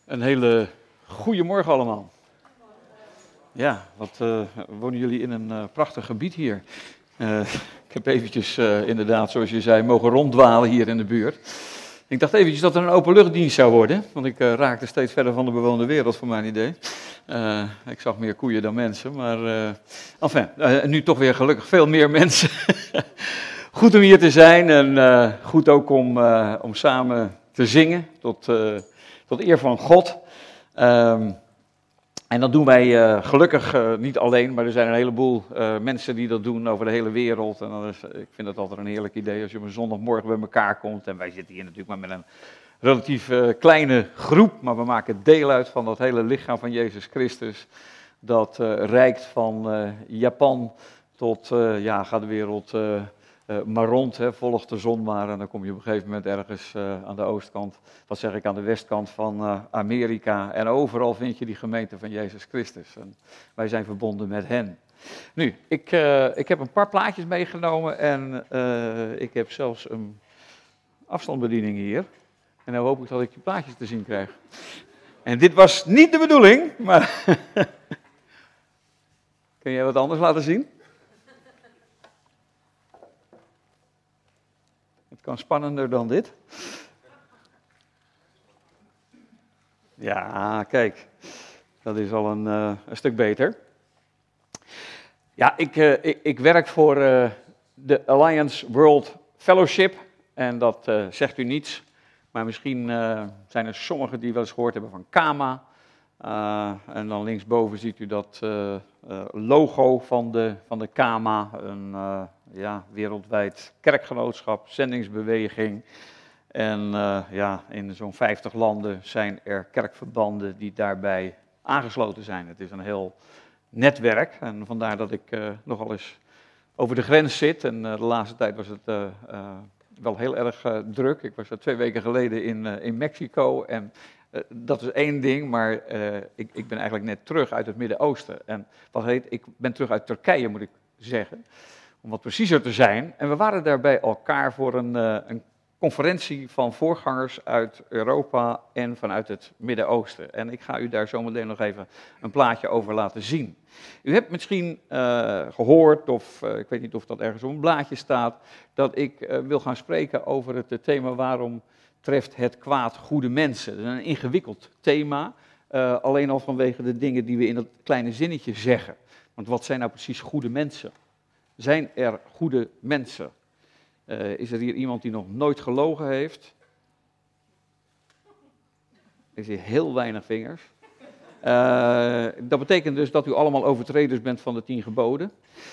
Een hele goede morgen allemaal. Ja, wat wonen jullie in een prachtig gebied hier. Ik heb eventjes inderdaad, zoals je zei, mogen ronddwalen hier in de buurt. Ik dacht eventjes dat er een openluchtdienst zou worden, want ik raakte steeds verder van de bewoonde wereld voor mijn idee. Ik zag meer koeien dan mensen, maar enfin, nu toch weer gelukkig veel meer mensen. Goed om hier te zijn en goed ook om samen te zingen tot eer van God. En dat doen wij gelukkig niet alleen, maar er zijn een heleboel mensen die dat doen over de hele wereld. En ik vind het altijd een heerlijk idee als je op een zondagmorgen bij elkaar komt. En wij zitten hier natuurlijk maar met een relatief kleine groep, maar we maken deel uit van dat hele lichaam van Jezus Christus. Dat reikt van Japan tot, gaat de wereld maar rond, volgt de zon maar. En dan kom je op een gegeven moment ergens aan de oostkant, wat zeg ik, aan de westkant van Amerika. En overal vind je die gemeente van Jezus Christus. En wij zijn verbonden met hen. Nu, ik heb een paar plaatjes meegenomen en ik heb zelfs een afstandsbediening hier. En dan hoop ik dat ik die plaatjes te zien krijg. En dit was niet de bedoeling, maar kun jij wat anders laten zien? Het kan spannender dan dit. Ja, kijk, dat is al een stuk beter. Ja, ik werk voor de Alliance World Fellowship en dat zegt u niets. Maar misschien zijn er sommigen die wel eens gehoord hebben van KAMA. En dan linksboven ziet u dat logo van de KAMA, een wereldwijd kerkgenootschap, zendingsbeweging. En in zo'n 50 landen zijn er kerkverbanden die daarbij aangesloten zijn. Het is een heel netwerk en vandaar dat ik nogal eens over de grens zit. En de laatste tijd was het wel heel erg druk. Ik was 2 weken geleden in Mexico en dat is één ding, maar ik ben eigenlijk net terug uit het Midden-Oosten. En ik ben terug uit Turkije, moet ik zeggen, om wat preciezer te zijn. En we waren daar bij elkaar voor een conferentie van voorgangers uit Europa en vanuit het Midden-Oosten. En ik ga u daar zometeen nog even een plaatje over laten zien. U hebt misschien gehoord, of ik weet niet of dat ergens op een blaadje staat, dat ik wil gaan spreken over het thema waarom treft het kwaad goede mensen. Dat is een ingewikkeld thema, alleen al vanwege de dingen die we in dat kleine zinnetje zeggen. Want wat zijn nou precies goede mensen? Zijn er goede mensen? Is er hier iemand die nog nooit gelogen heeft? Ik zie heel weinig vingers. Dat betekent dus dat u allemaal overtreders bent van de 10 geboden.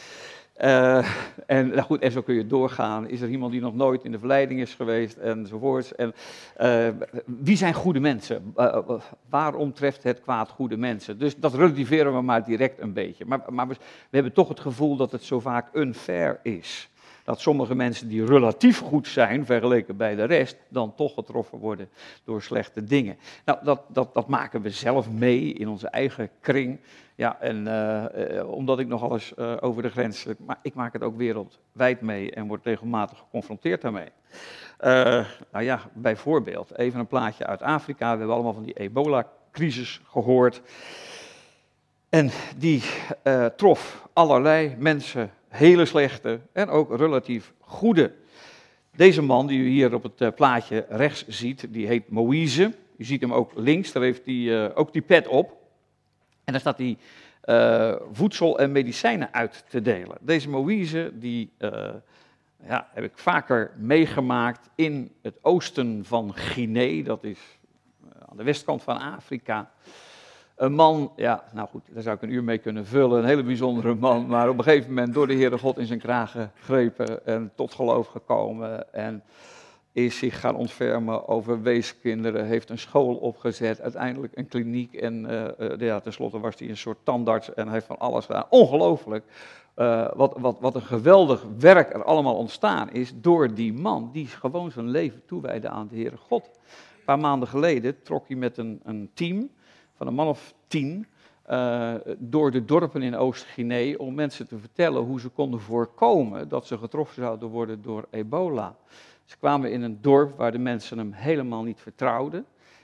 En zo kun je doorgaan. Is er iemand die nog nooit in de verleiding is geweest enzovoorts. En wie zijn goede mensen? Waarom treft het kwaad goede mensen? Dus dat relativeren we maar direct een beetje. Maar we hebben toch het gevoel dat het zo vaak unfair is. Dat sommige mensen die relatief goed zijn, vergeleken bij de rest, dan toch getroffen worden door slechte dingen. Nou, dat maken we zelf mee in onze eigen kring. Ja, en omdat ik nogal eens over de grens, maar ik maak het ook wereldwijd mee en word regelmatig geconfronteerd daarmee. Bijvoorbeeld, even een plaatje uit Afrika. We hebben allemaal van die ebola-crisis gehoord. En die trof allerlei mensen, hele slechte en ook relatief goede. Deze man die u hier op het plaatje rechts ziet, die heet Moïse. U ziet hem ook links, daar heeft hij ook die pet op. En daar staat hij voedsel en medicijnen uit te delen. Deze Moïse, die heb ik vaker meegemaakt in het oosten van Guinea. Dat is aan de westkant van Afrika. Een man, daar zou ik een uur mee kunnen vullen, een hele bijzondere man, maar op een gegeven moment door de Heere God in zijn kraag gegrepen en tot geloof gekomen en is zich gaan ontfermen over weeskinderen, heeft een school opgezet, uiteindelijk een kliniek en tenslotte was hij een soort tandarts en heeft van alles gedaan. Ongelooflijk wat een geweldig werk er allemaal ontstaan is door die man die gewoon zijn leven toewijde aan de Heere God. Een paar maanden geleden trok hij met een team van een man of 10 door de dorpen in Oost-Guinea om mensen te vertellen hoe ze konden voorkomen dat ze getroffen zouden worden door ebola. Ze kwamen in een dorp waar de mensen hem helemaal niet vertrouwden.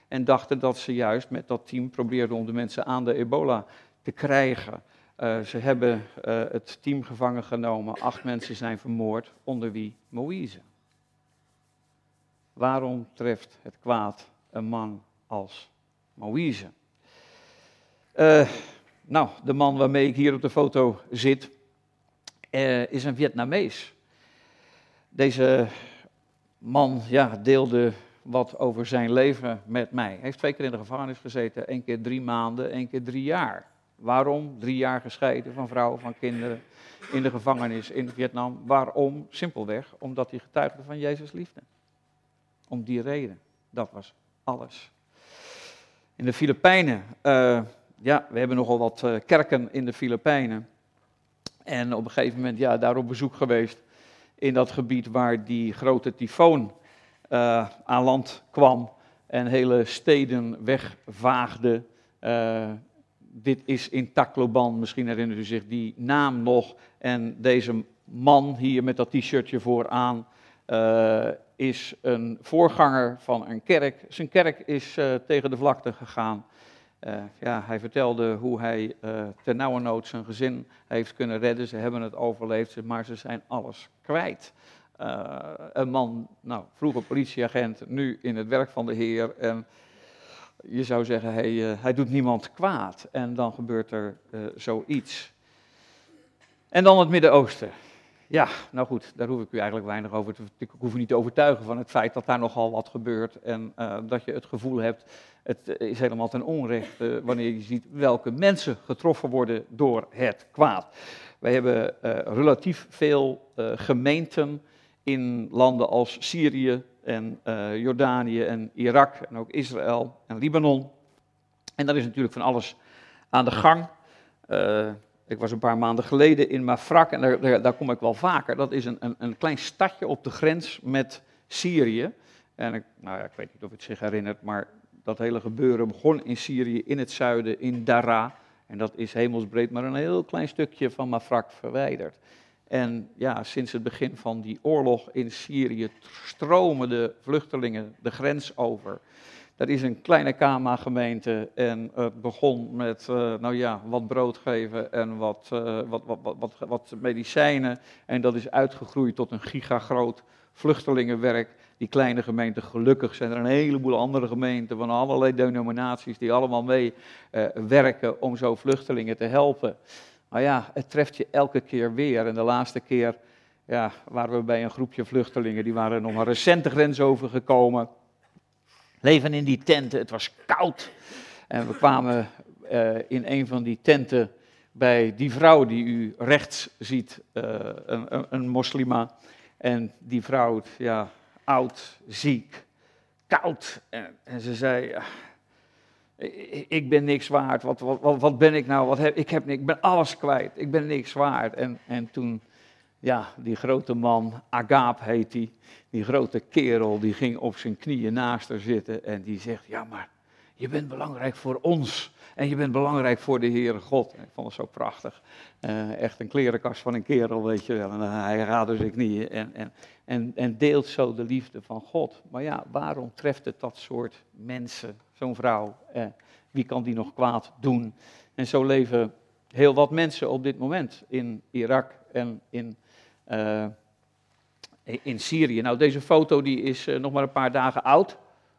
en dachten dat ze juist met dat team probeerden om de mensen aan de ebola te krijgen. Ze hebben het team gevangen genomen, 8 mensen zijn vermoord, onder wie Moïse. Waarom treft het kwaad een man als Moïse? De man waarmee ik hier op de foto zit, is een Vietnamees. Deze man deelde wat over zijn leven met mij. Hij heeft 2 keer in de gevangenis gezeten, 1 keer 3 maanden, 1 keer 3 jaar. Waarom? 3 jaar gescheiden van vrouw, van kinderen, in de gevangenis in Vietnam. Waarom? Simpelweg omdat hij getuigde van Jezus' liefde. Om die reden. Dat was alles. In de Filipijnen, we hebben nogal wat kerken in de Filipijnen. En op een gegeven moment, daar op bezoek geweest in dat gebied waar die grote tyfoon aan land kwam en hele steden wegvaagde. Dit is in Tacloban, misschien herinnert u zich die naam nog. En deze man hier met dat t-shirtje vooraan is een voorganger van een kerk. Zijn kerk is tegen de vlakte gegaan. Hij vertelde hoe hij ternauwernood zijn gezin heeft kunnen redden. Ze hebben het overleefd, maar ze zijn alles kwijt. Een man, vroeger politieagent, nu in het werk van de Heer. En je zou zeggen, hij doet niemand kwaad. En dan gebeurt er zoiets. En dan het Midden-Oosten. Ja, nou goed, daar hoef ik u eigenlijk weinig over ik hoef u niet te overtuigen van het feit dat daar nogal wat gebeurt. En dat je het gevoel hebt, het is helemaal ten onrechte wanneer je ziet welke mensen getroffen worden door het kwaad. Wij hebben relatief veel gemeenten in landen als Syrië en Jordanië en Irak en ook Israël en Libanon. En daar is natuurlijk van alles aan de gang. Ik was een paar maanden geleden in Mafraq en daar kom ik wel vaker. Dat is een klein stadje op de grens met Syrië. En ik weet niet of u het zich herinnert, maar dat hele gebeuren begon in Syrië, in het zuiden, in Daraa. En dat is hemelsbreed maar een heel klein stukje van Mafraq verwijderd. En sinds het begin van die oorlog in Syrië stromen de vluchtelingen de grens over. Dat is een kleine Kama-gemeente en het begon met wat brood geven en wat medicijnen. En dat is uitgegroeid tot een gigagroot vluchtelingenwerk. Die kleine gemeente, gelukkig zijn er een heleboel andere gemeenten van allerlei denominaties die allemaal mee werken om zo vluchtelingen te helpen. Maar het treft je elke keer weer. En de laatste keer waren we bij een groepje vluchtelingen, die waren nog maar recent de grens overgekomen. Leven in die tenten, het was koud. En we kwamen in een van die tenten bij die vrouw die u rechts ziet, een moslima. En die vrouw, oud, ziek, koud. En ze zei, ik ben niks waard, wat ben ik nou, ik ben alles kwijt, ik ben niks waard. En toen, die grote man, Agaap heet die grote kerel, die ging op zijn knieën naast haar zitten en die zegt, maar je bent belangrijk voor ons en je bent belangrijk voor de Heere God. En ik vond het zo prachtig, echt een klerenkast van een kerel, weet je wel. En hij gaat door zijn knieën en deelt zo de liefde van God. Maar waarom treft het dat soort mensen, zo'n vrouw, wie kan die nog kwaad doen? En zo leven heel wat mensen op dit moment in Irak en in Syrië. Nou, deze foto die is nog maar een paar dagen oud.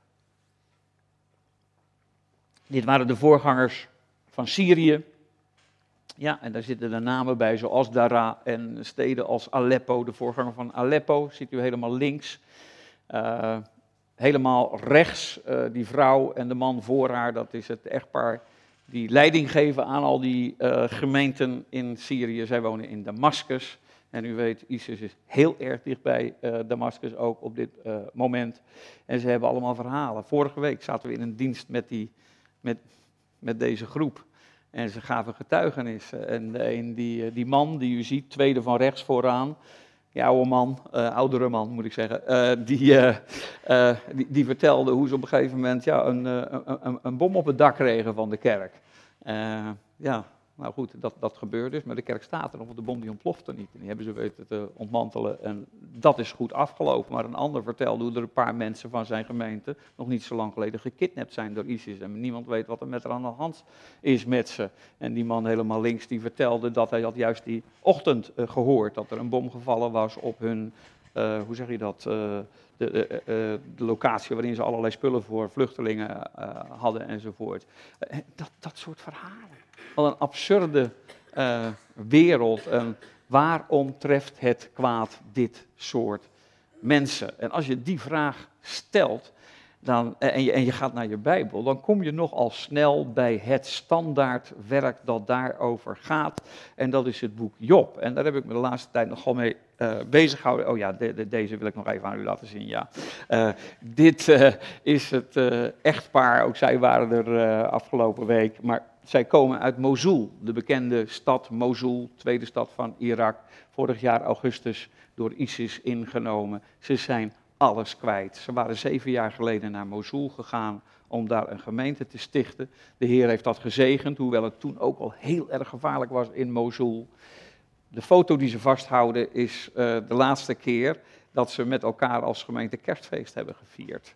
Dit waren de voorgangers van Syrië. Ja, en daar zitten de namen bij, zoals Daraa en steden als Aleppo. De voorganger van Aleppo, ziet u helemaal links. Helemaal rechts, die vrouw en de man voor haar, dat is het echtpaar die leiding geven aan al die gemeenten in Syrië. Zij wonen in Damascus. En u weet, ISIS is heel erg dichtbij Damascus ook op dit moment. En ze hebben allemaal verhalen. Vorige week zaten we in een dienst met deze groep. En ze gaven getuigenis. En die man die u ziet, tweede van rechts vooraan, die oudere man moet ik zeggen, die vertelde hoe ze op een gegeven moment een bom op het dak kregen van de kerk. Nou goed, dat gebeurt dus, maar de kerk staat er nog, want de bom die ontplofte niet. En die hebben ze weten te ontmantelen en dat is goed afgelopen. Maar een ander vertelde hoe er een paar mensen van zijn gemeente nog niet zo lang geleden gekidnapt zijn door ISIS. En niemand weet wat er met haar aan de hand is met ze. En die man helemaal links die vertelde dat hij had juist die ochtend gehoord dat er een bom gevallen was op hun, hoe zeg je dat, de locatie waarin ze allerlei spullen voor vluchtelingen hadden enzovoort. Dat soort verhalen. Wat een absurde wereld. En waarom treft het kwaad dit soort mensen? En als je die vraag stelt en je gaat naar je Bijbel, dan kom je nogal snel bij het standaardwerk dat daarover gaat. En dat is het boek Job. En daar heb ik me de laatste tijd nogal mee bezig gehouden. Oh ja, deze wil ik nog even aan u laten zien. Ja. Dit is het echtpaar. Ook zij waren er afgelopen week. Maar zij komen uit Mosul, de bekende stad Mosul, tweede stad van Irak. Vorig jaar augustus door ISIS ingenomen. Ze zijn alles kwijt. Ze waren 7 jaar geleden naar Mosul gegaan om daar een gemeente te stichten. De Heer heeft dat gezegend, hoewel het toen ook al heel erg gevaarlijk was in Mosul. De foto die ze vasthouden is de laatste keer dat ze met elkaar als gemeente kerstfeest hebben gevierd.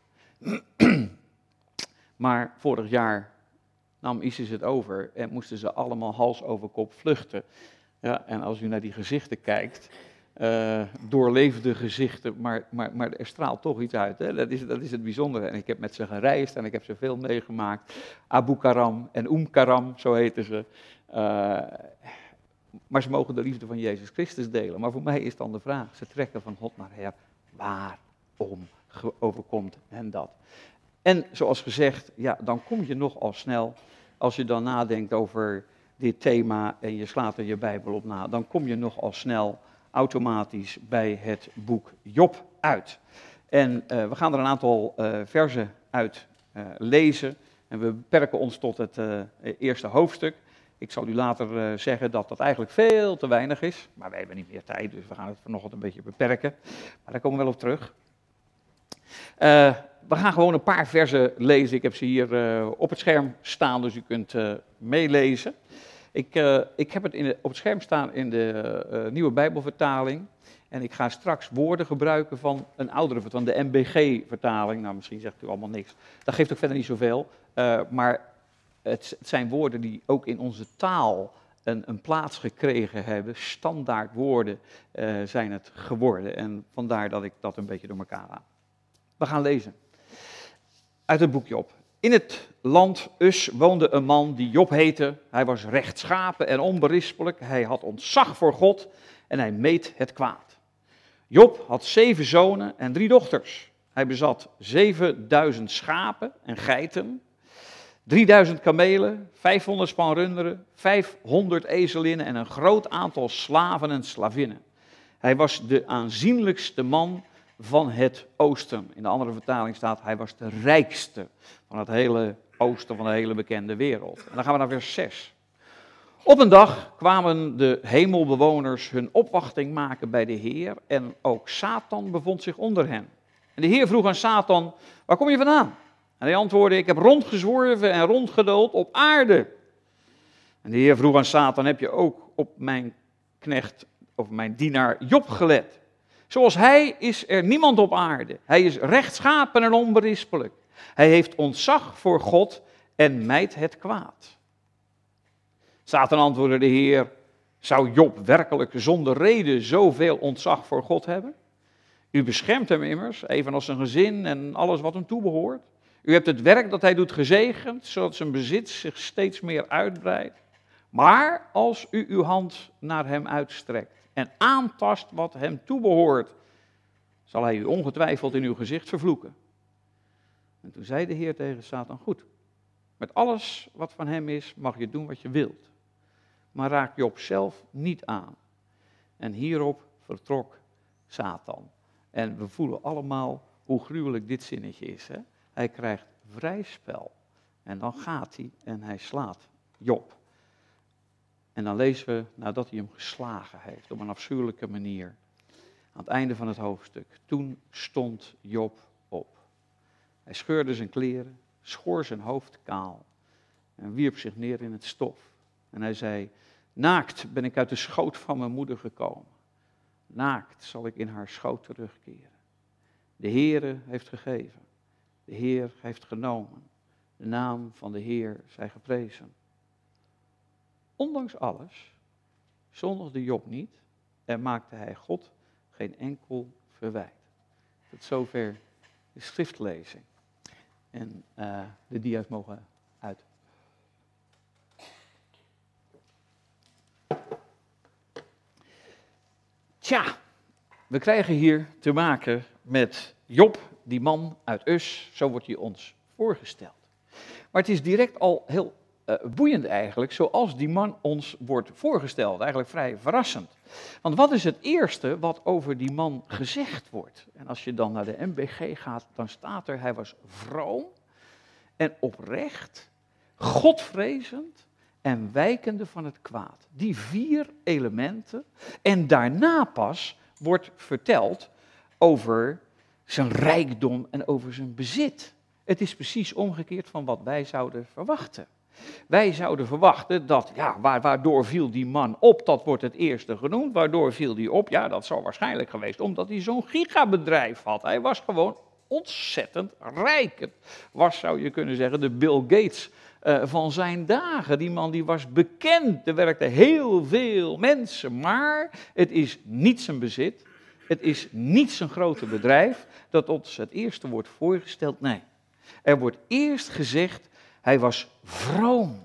Maar vorig jaar nam ISIS het over en moesten ze allemaal hals over kop vluchten. Ja, en als u naar die gezichten kijkt, doorleefde gezichten, maar er straalt toch iets uit. Hè? Dat is het bijzondere. En ik heb met ze gereisd en ik heb ze veel meegemaakt. Abu Karam en Karam, zo heten ze. Maar ze mogen de liefde van Jezus Christus delen. Maar voor mij is dan de vraag, ze trekken van God naar her, waarom overkomt hen dat? En zoals gezegd, ja, dan kom je nogal snel, als je dan nadenkt over dit thema en je slaat er je Bijbel op na, dan kom je nogal snel automatisch bij het boek Job uit. En we gaan er een aantal versen uit lezen en we beperken ons tot het eerste hoofdstuk. Ik zal u later zeggen dat dat eigenlijk veel te weinig is, maar wij hebben niet meer tijd, dus we gaan het vanochtend een beetje beperken. Maar daar komen we wel op terug. We gaan gewoon een paar versen lezen. Ik heb ze hier op het scherm staan, dus u kunt meelezen. Ik heb het op het scherm staan in de nieuwe Bijbelvertaling. En ik ga straks woorden gebruiken van een oudere vertaling, de MBG-vertaling. Nou, misschien zegt u allemaal niks. Dat geeft ook verder niet zoveel. Maar het zijn woorden die ook in onze taal een plaats gekregen hebben. Standaard woorden zijn het geworden. En vandaar dat ik dat een beetje door elkaar haal. We gaan lezen. Uit het boek Job. In het land Us woonde een man die Job heette. Hij was rechtschapen en onberispelijk. Hij had ontzag voor God en hij meed het kwaad. Job had 7 zonen en 3 dochters. Hij bezat 7000 schapen en geiten, 3000 kamelen, 500 span runderen, 500 ezelinnen en een groot aantal slaven en slavinnen. Hij was de aanzienlijkste man van het oosten. In de andere vertaling staat, hij was de rijkste van het hele oosten, van de hele bekende wereld. En dan gaan we naar vers 6. Op een dag kwamen de hemelbewoners hun opwachting maken bij de Heer en ook Satan bevond zich onder hen. En de Heer vroeg aan Satan, waar kom je vandaan? En hij antwoordde, ik heb rondgezworven en rondgedoold op aarde. En de Heer vroeg aan Satan, heb je ook op mijn knecht, of mijn dienaar Job gelet? Zoals hij is er niemand op aarde. Hij is rechtschapen en onberispelijk. Hij heeft ontzag voor God en mijdt het kwaad. Satan antwoordde de Heer, zou Job werkelijk zonder reden zoveel ontzag voor God hebben? U beschermt hem immers, evenals zijn gezin en alles wat hem toebehoort. U hebt het werk dat hij doet gezegend, zodat zijn bezit zich steeds meer uitbreidt. Maar als u uw hand naar hem uitstrekt en aantast wat hem toebehoort, zal hij u ongetwijfeld in uw gezicht vervloeken. En toen zei de Heer tegen Satan, goed, met alles wat van hem is mag je doen wat je wilt. Maar raak Job zelf niet aan. En hierop vertrok Satan. En we voelen allemaal hoe gruwelijk dit zinnetje is. Hè? Hij krijgt vrij spel. En dan gaat hij en hij slaat Job. En dan lezen we, nadat hij hem geslagen heeft, op een afschuwelijke manier. Aan het einde van het hoofdstuk. Toen stond Job op. Hij scheurde zijn kleren, schoor zijn hoofd kaal en wierp zich neer in het stof. En hij zei, naakt ben ik uit de schoot van mijn moeder gekomen. Naakt zal ik in haar schoot terugkeren. De Heere heeft gegeven. De Heer heeft genomen. De naam van de Heer zij geprezen. Ondanks alles zondigde Job niet en maakte hij God geen enkel verwijt. Tot zover de schriftlezing. En de dia's mogen uit. Tja, we krijgen hier te maken met Job, die man uit Us, zo wordt hij ons voorgesteld. Maar het is direct al heel boeiend eigenlijk, zoals die man ons wordt voorgesteld. Eigenlijk vrij verrassend. Want wat is het eerste wat over die man gezegd wordt? En als je dan naar de MBG gaat, dan staat er, hij was vroom en oprecht, godvrezend en wijkende van het kwaad. Die 4 elementen. En daarna pas wordt verteld over zijn rijkdom en over zijn bezit. Het is precies omgekeerd van wat wij zouden verwachten. Wij zouden verwachten dat, ja, waardoor viel die man op, dat wordt het eerste genoemd. Waardoor viel die op? Ja, dat zou waarschijnlijk geweest omdat hij zo'n gigabedrijf had. Hij was gewoon ontzettend rijk. Het was, zou je kunnen zeggen, de Bill Gates van zijn dagen. Die man die was bekend, er werkten heel veel mensen, maar het is niet zijn bezit. Het is niet zijn grote bedrijf dat ons het eerste wordt voorgesteld. Nee, er wordt eerst gezegd, hij was vroom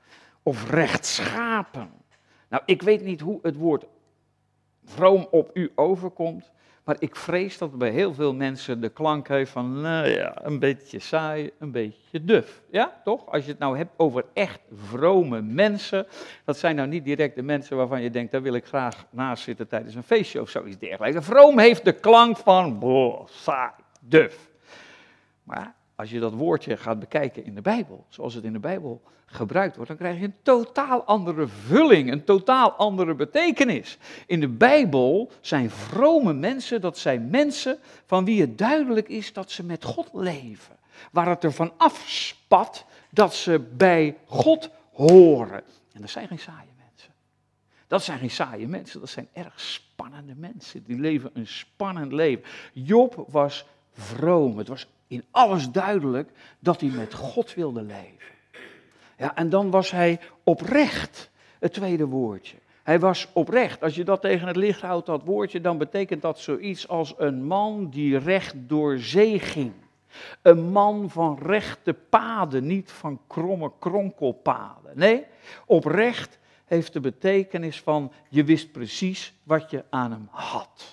of rechtschapen. Nou, ik weet niet hoe het woord vroom op u overkomt, maar ik vrees dat het bij heel veel mensen de klank heeft van, nou ja, een beetje saai, een beetje duf. Ja, toch? Als je het nou hebt over echt vrome mensen, dat zijn nou niet direct de mensen waarvan je denkt, daar wil ik graag naast zitten tijdens een feestje of zoiets dergelijks. Vroom heeft de klank van, boah, saai, duf. Maar als je dat woordje gaat bekijken in de Bijbel, zoals het in de Bijbel gebruikt wordt, dan krijg je een totaal andere vulling, een totaal andere betekenis. In de Bijbel zijn vrome mensen, dat zijn mensen van wie het duidelijk is dat ze met God leven. Waar het er van afspat dat ze bij God horen. En dat zijn geen saaie mensen. Dat zijn geen saaie mensen, dat zijn erg spannende mensen. Die leven een spannend leven. Job was vroom, het was in alles duidelijk dat hij met God wilde leven. Ja, en dan was hij oprecht, het tweede woordje. Hij was oprecht. Als je dat tegen het licht houdt, dat woordje, dan betekent dat zoiets als een man die recht door zee ging. Een man van rechte paden, niet van kromme kronkelpaden. Nee, oprecht heeft de betekenis van je wist precies wat je aan hem had.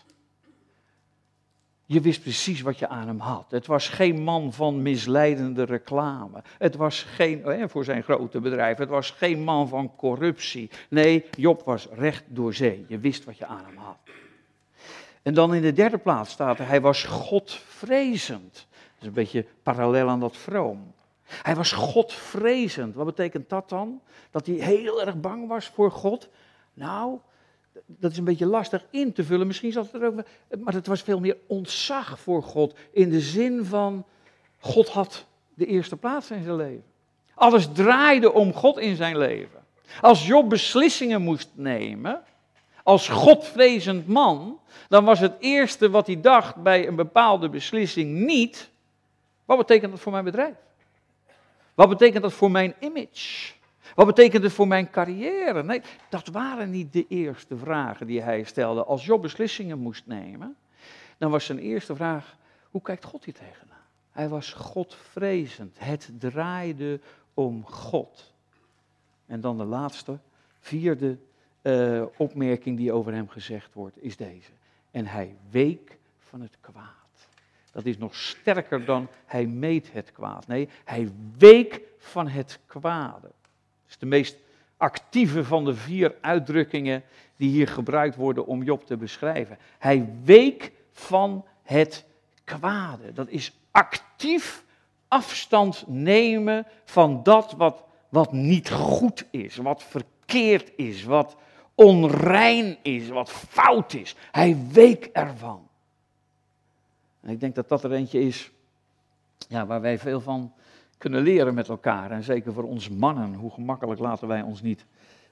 Je wist precies wat je aan hem had. Het was geen man van misleidende reclame. Het was geen, voor zijn grote bedrijf, het was geen man van corruptie. Nee, Job was recht door zee. Je wist wat je aan hem had. En dan in de derde plaats staat er, hij was godvrezend. Dat is een beetje parallel aan dat vroom. Hij was godvrezend. Wat betekent dat dan? Dat hij heel erg bang was voor God? Nou, dat is een beetje lastig in te vullen. Misschien zat het er ook, maar het was veel meer ontzag voor God. In de zin van, God had de eerste plaats in zijn leven. Alles draaide om God in zijn leven. Als Job beslissingen moest nemen, als godvrezend man, dan was het eerste wat hij dacht bij een bepaalde beslissing niet, wat betekent dat voor mijn bedrijf? Wat betekent dat voor mijn image? Wat betekent het voor mijn carrière? Nee, dat waren niet de eerste vragen die hij stelde. Als Job beslissingen moest nemen, dan was zijn eerste vraag, hoe kijkt God hier tegenaan? Hij was godvrezend. Het draaide om God. En dan de laatste, vierde opmerking die over hem gezegd wordt, is deze. En hij week van het kwaad. Dat is nog sterker dan hij meed het kwaad. Nee, hij week van het kwade. Dat is de meest actieve van de 4 uitdrukkingen die hier gebruikt worden om Job te beschrijven. Hij week van het kwade. Dat is actief afstand nemen van dat wat niet goed is, wat verkeerd is, wat onrein is, wat fout is. Hij week ervan. En ik denk dat dat er eentje is waar wij veel van kunnen leren met elkaar. En zeker voor ons mannen, hoe gemakkelijk laten wij ons niet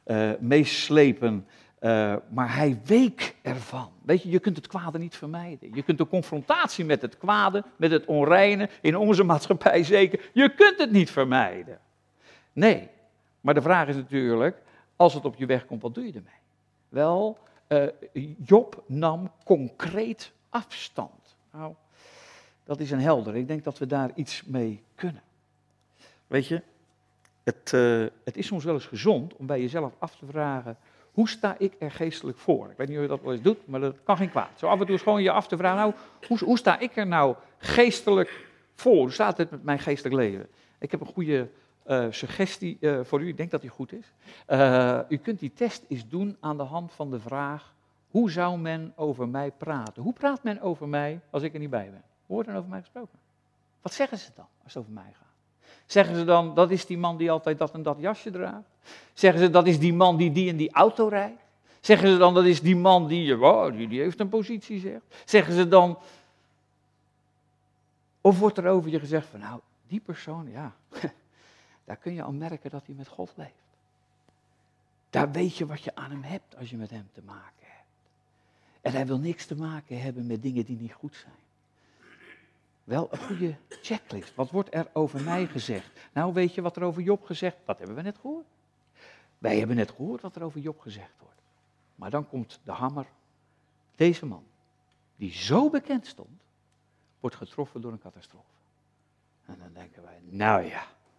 meeslepen. Maar hij week ervan. Weet je kunt het kwade niet vermijden. Je kunt de confrontatie met het kwade, met het onreine, in onze maatschappij zeker, je kunt het niet vermijden. Nee, maar de vraag is natuurlijk, als het op je weg komt, wat doe je ermee? Wel, Job nam concreet afstand. Nou, dat is een helder. Ik denk dat we daar iets mee kunnen. Weet je, het is soms wel eens gezond om bij jezelf af te vragen, hoe sta ik er geestelijk voor? Ik weet niet of je dat wel eens doet, maar dat kan geen kwaad. Zo af en toe is gewoon je af te vragen, nou, hoe sta ik er nou geestelijk voor? Hoe staat het met mijn geestelijk leven? Ik heb een goede suggestie voor u, ik denk dat die goed is. U kunt die test eens doen aan de hand van de vraag, hoe zou men over mij praten? Hoe praat men over mij als ik er niet bij ben? Hoe wordt er over mij gesproken? Wat zeggen ze dan als het over mij gaat? Zeggen ze dan, dat is die man die altijd dat en dat jasje draagt? Zeggen ze, dat is die man die en die auto rijdt? Zeggen ze dan, dat is die man die heeft een positie, zegt? Zeggen ze dan, of wordt er over je gezegd van, nou, die persoon, ja, daar kun je al merken dat hij met God leeft. Daar weet je wat je aan hem hebt als je met hem te maken hebt. En hij wil niks te maken hebben met dingen die niet goed zijn. Wel een goede checklist. Wat wordt er over mij gezegd? Nou, weet je wat er over Job gezegd? Dat hebben we net gehoord. Wij hebben net gehoord wat er over Job gezegd wordt. Maar dan komt de hamer. Deze man, die zo bekend stond, wordt getroffen door een catastrofe. En dan denken wij, nou ja,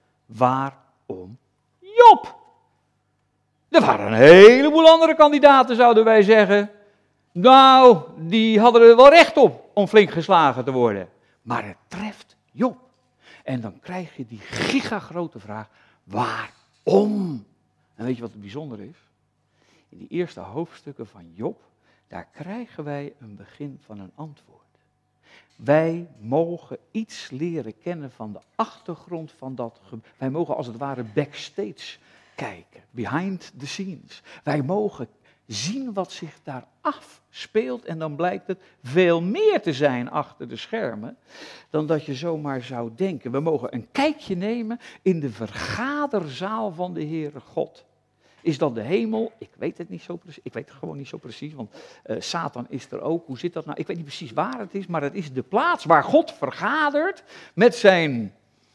waarom Job? Er waren een heleboel andere kandidaten, zouden wij zeggen. Nou, die hadden er wel recht op om flink geslagen te worden. Maar het treft Job. En dan krijg je die gigagrote vraag, waarom? En weet je wat het bijzonder is? In die eerste hoofdstukken van Job, daar krijgen wij een begin van een antwoord. Wij mogen iets leren kennen van de achtergrond van dat. Wij mogen als het ware backstage kijken, behind the scenes. Wij mogen zien wat zich daar afspeelt en dan blijkt het veel meer te zijn achter de schermen dan dat je zomaar zou denken. We mogen een kijkje nemen in de vergaderzaal van de Heere God. Is dat de hemel? Ik weet het niet zo precies. Ik weet het gewoon niet zo precies, want Satan is er ook. Hoe zit dat nou? Ik weet niet precies waar het is, maar het is de plaats waar God vergadert met zijn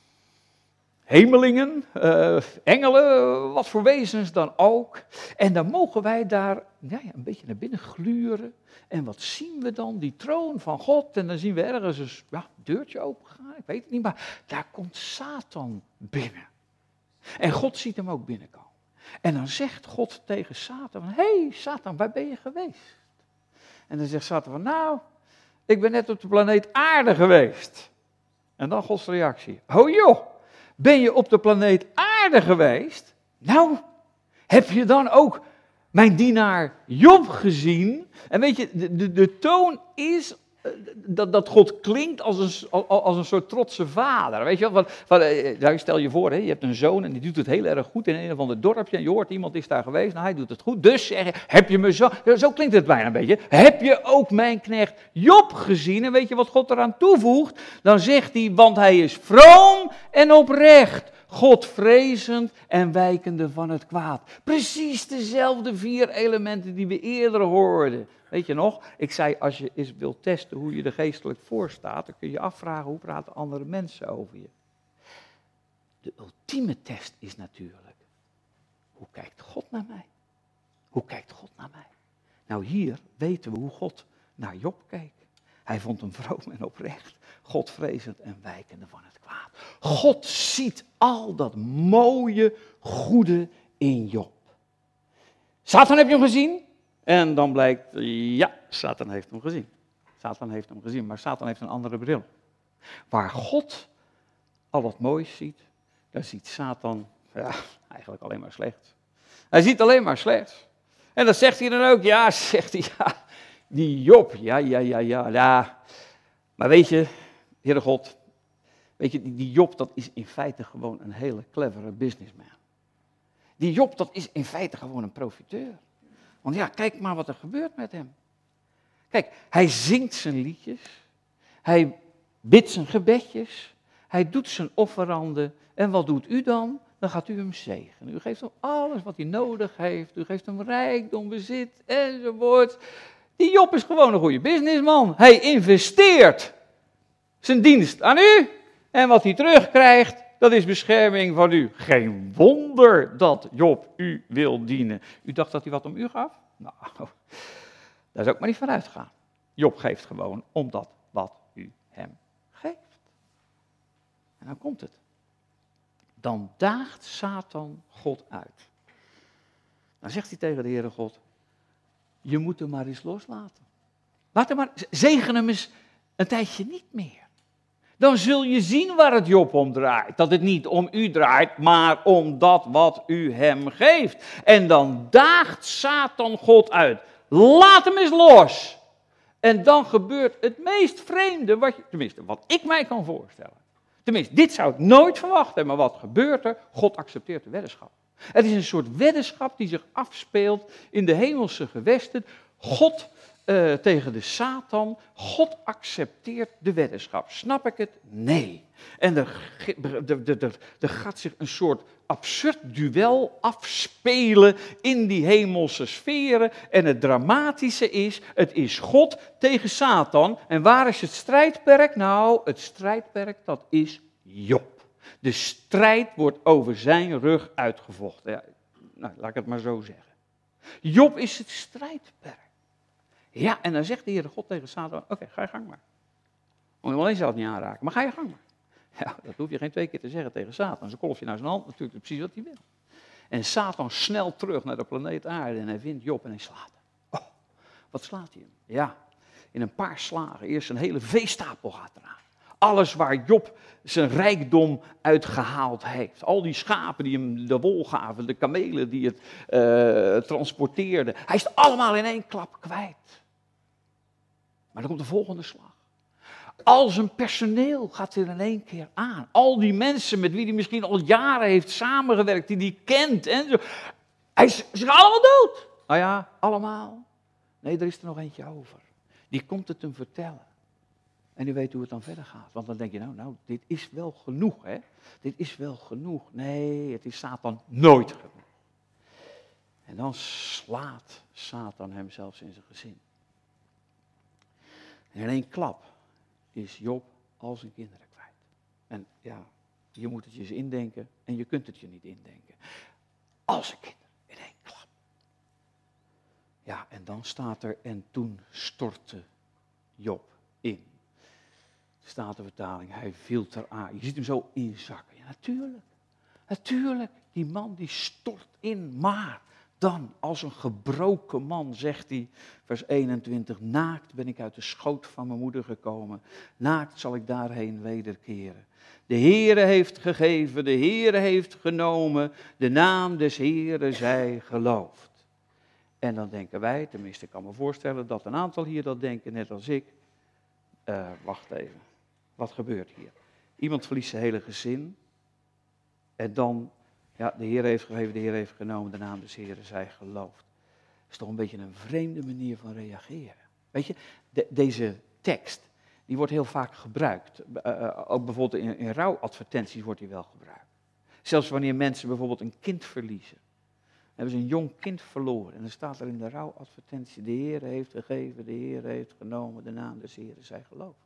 hemelingen, engelen, wat voor wezens dan ook. En dan mogen wij daar een beetje naar binnen gluren. En wat zien we dan? Die troon van God. En dan zien we ergens een deurtje opengaan. Ik weet het niet, maar daar komt Satan binnen. En God ziet hem ook binnenkomen. En dan zegt God tegen Satan, hey Satan, waar ben je geweest? En dan zegt Satan van, nou, ik ben net op de planeet aarde geweest. En dan Gods reactie, oh joh, ben je op de planeet aarde geweest? Nou, heb je dan ook mijn dienaar Job gezien? En weet je, de toon is dat God klinkt als een soort trotse vader. Weet je wel, stel je voor, je hebt een zoon en die doet het heel erg goed in een of ander dorpje. En je hoort, iemand is daar geweest, nou hij doet het goed. Dus zeg je, heb je me zo klinkt het bijna een beetje. Heb je ook mijn knecht Job gezien? En weet je wat God eraan toevoegt? Dan zegt hij, want hij is vroom en oprecht. Godvrezend en wijkende van het kwaad. Precies dezelfde 4 elementen die we eerder hoorden. Weet je nog? Ik zei, als je eens wilt testen hoe je er geestelijk voor staat, dan kun je afvragen, hoe praten andere mensen over je? De ultieme test is natuurlijk, hoe kijkt God naar mij? Hoe kijkt God naar mij? Nou, hier weten we hoe God naar Job keek. Hij vond hem vroom en oprecht, godvrezend en wijkende van het kwaad. God ziet al dat mooie, goede in Job. Satan, heb je hem gezien? En dan blijkt, ja, Satan heeft hem gezien. Satan heeft hem gezien, maar Satan heeft een andere bril. Waar God al wat moois ziet, dan ziet Satan eigenlijk alleen maar slecht. Hij ziet alleen maar slecht. En dan zegt hij dan ook, zegt hij, die Job, ja. Maar weet je, Heere God, weet je, die Job, dat is in feite gewoon een hele clevere businessman. Die Job, dat is in feite gewoon een profiteur. Want kijk maar wat er gebeurt met hem. Kijk, hij zingt zijn liedjes, hij bidt zijn gebedjes, hij doet zijn offeranden. En wat doet u dan? dan gaat u hem zegenen. U geeft hem alles wat hij nodig heeft. U geeft hem rijkdom, bezit enzovoort. Die Job is gewoon een goede businessman. Hij investeert zijn dienst aan u. En wat hij terugkrijgt, dat is bescherming van u. Geen wonder dat Job u wil dienen. U dacht dat hij wat om u gaf? Nou, daar zou ik maar niet van uitgaan. Job geeft gewoon omdat wat u hem geeft. En dan komt het. Dan daagt Satan God uit. Dan zegt hij tegen de Heere God, je moet hem maar eens loslaten. Laat hem maar, zegen hem eens een tijdje niet meer. Dan zul je zien waar het Job om draait. Dat het niet om u draait, maar om dat wat u hem geeft. En dan daagt Satan God uit. Laat hem eens los. En dan gebeurt het meest vreemde, tenminste wat ik mij kan voorstellen. Tenminste, dit zou ik nooit verwacht hebben, maar wat gebeurt er? God accepteert de weddenschap. Het is een soort weddenschap die zich afspeelt in de hemelse gewesten. God tegen de Satan. God accepteert de weddenschap. Snap ik het? Nee. En er gaat zich een soort absurd duel afspelen in die hemelse sferen. En het dramatische is, het is God tegen Satan. En waar is het strijdperk? Nou, het strijdperk dat is Job. De strijd wordt over zijn rug uitgevochten. Ja, nou, laat ik het maar zo zeggen. Job is het strijdperk. Ja, en dan zegt de Heere God tegen Satan, oké, ga je gang maar. Moet je hem alleen zelf niet aanraken, maar ga je gang maar. Ja, dat hoef je geen 2 keer te zeggen tegen Satan. Zijn kolfje naar zijn hand, natuurlijk precies wat hij wil. En Satan snelt terug naar de planeet aarde en hij vindt Job en hij slaat hem. Oh, wat slaat hij hem? Ja, in een paar slagen. Eerst een hele veestapel gaat eraan. Alles waar Job zijn rijkdom uitgehaald heeft. Al die schapen die hem de wol gaven, de kamelen die het transporteerden. Hij is het allemaal in 1 klap kwijt. Maar dan komt de volgende slag. Al zijn personeel gaat er in 1 keer aan. Al die mensen met wie hij misschien al jaren heeft samengewerkt, die hij kent. En zo. Ze gaan allemaal dood. Nou ja, allemaal. Nee, er is er nog eentje over. Die komt het hem vertellen. En u weet hoe het dan verder gaat. Want dan denk je, nou, dit is wel genoeg, hè. Dit is wel genoeg. Nee, het is Satan nooit genoeg. En dan slaat Satan hem zelfs in zijn gezin. En in 1 klap is Job al zijn kinderen kwijt. En ja, je moet het je eens indenken en je kunt het je niet indenken. Al zijn kinderen in 1 klap. Ja, en dan staat er, en toen stortte Job in. Statenvertaling, hij viel ter aarde. Je ziet hem zo inzakken. Ja, natuurlijk. Natuurlijk, die man die stort in, maar dan als een gebroken man zegt hij, vers 21, naakt ben ik uit de schoot van mijn moeder gekomen, naakt zal ik daarheen wederkeren. De Heere heeft gegeven, de Heere heeft genomen, de naam des Heere zij geloofd. En dan denken wij, tenminste ik kan me voorstellen dat een aantal hier dat denken, net als ik. Wacht even, wat gebeurt hier? Iemand verliest zijn hele gezin en dan... Ja, de Heer heeft gegeven, de Heer heeft genomen, de naam des Heeren zij geloofd. Dat is toch een beetje een vreemde manier van reageren. Weet je, deze tekst, die wordt heel vaak gebruikt. Ook bijvoorbeeld in rouwadvertenties wordt die wel gebruikt. Zelfs wanneer mensen bijvoorbeeld een kind verliezen. Dan hebben ze een jong kind verloren. En dan staat er in de rouwadvertentie, de Heer heeft gegeven, de Heer heeft genomen, de naam des Heeren zij geloofd.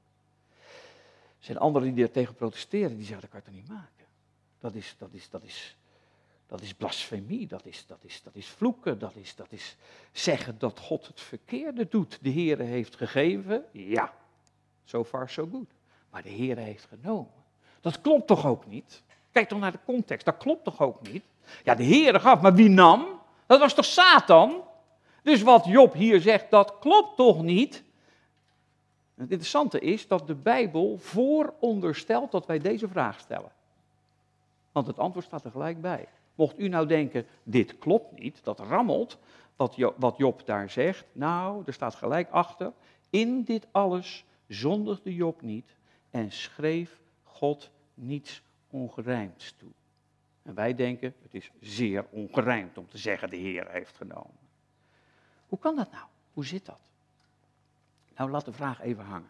Er zijn anderen die er tegen protesteren, die zeggen, dat kan je toch niet maken. Dat is blasfemie, dat is vloeken, dat is zeggen dat God het verkeerde doet. De Heere heeft gegeven, ja, so far so good. Maar de Heere heeft genomen. Dat klopt toch ook niet? Kijk toch naar de context, dat klopt toch ook niet? Ja, de Heere gaf, maar wie nam? Dat was toch Satan? Dus wat Job hier zegt, dat klopt toch niet? Het interessante is dat de Bijbel vooronderstelt dat wij deze vraag stellen. Want het antwoord staat er gelijk bij. Mocht u nou denken, dit klopt niet, dat rammelt, wat Job daar zegt. Nou, er staat gelijk achter, in dit alles zondigde Job niet en schreef God niets ongerijmds toe. En wij denken, het is zeer ongerijmd om te zeggen, de Heer heeft genomen. Hoe kan dat nou? Hoe zit dat? Nou, laat de vraag even hangen.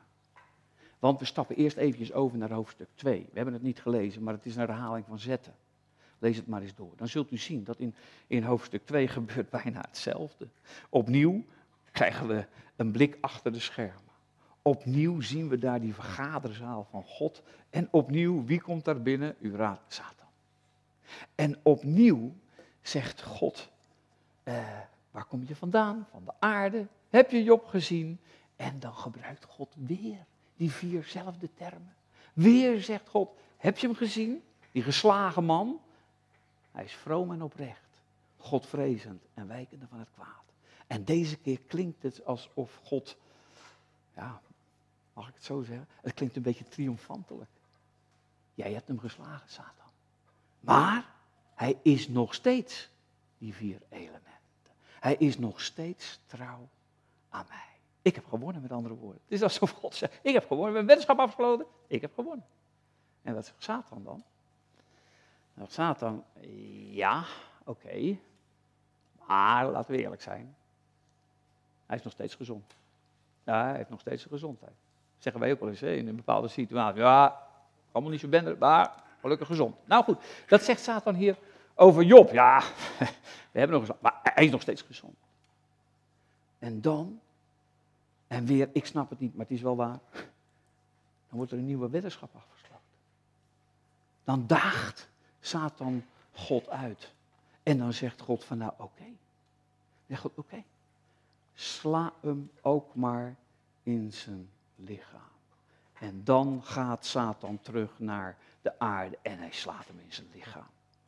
Want we stappen eerst eventjes over naar hoofdstuk 2. We hebben het niet gelezen, maar het is een herhaling van zetten. Lees het maar eens door. Dan zult u zien dat in hoofdstuk 2 gebeurt bijna hetzelfde. Opnieuw krijgen we een blik achter de schermen. Opnieuw zien we daar die vergaderzaal van God. En opnieuw, wie komt daar binnen? U raadt, Satan. En opnieuw zegt God, waar kom je vandaan? Van de aarde. Heb je Job gezien? En dan gebruikt God weer die 4zelfde termen. Weer zegt God, heb je hem gezien? Die geslagen man. Hij is vroom en oprecht. Godvrezend en wijkende van het kwaad. En deze keer klinkt het alsof God, ja, mag ik het zo zeggen? Het klinkt een beetje triomfantelijk. Jij hebt hem geslagen, Satan. Maar hij is nog steeds die 4 elementen. Hij is nog steeds trouw aan mij. Ik heb gewonnen, met andere woorden. Het is alsof God zegt, ik heb gewonnen, we hebben een weddenschap afgesloten, ik heb gewonnen. En wat zegt Satan dan? Dan zegt Satan, ja, oké, maar laten we eerlijk zijn. Hij is nog steeds gezond. Ja, hij heeft nog steeds zijn gezondheid. Zeggen wij ook wel eens, in een bepaalde situatie. Ja, allemaal niet zo bender, maar gelukkig gezond. Nou goed, dat zegt Satan hier over Job. Ja, we hebben nog gezond, maar hij is nog steeds gezond. En dan, en weer, ik snap het niet, maar het is wel waar. Dan wordt er een nieuwe weddenschap afgesloten. Dan daagt Satan God uit. En dan zegt God van, nou oké. Zegt God, oké. Sla hem ook maar in zijn lichaam. En dan gaat Satan terug naar de aarde en hij slaat hem in zijn lichaam.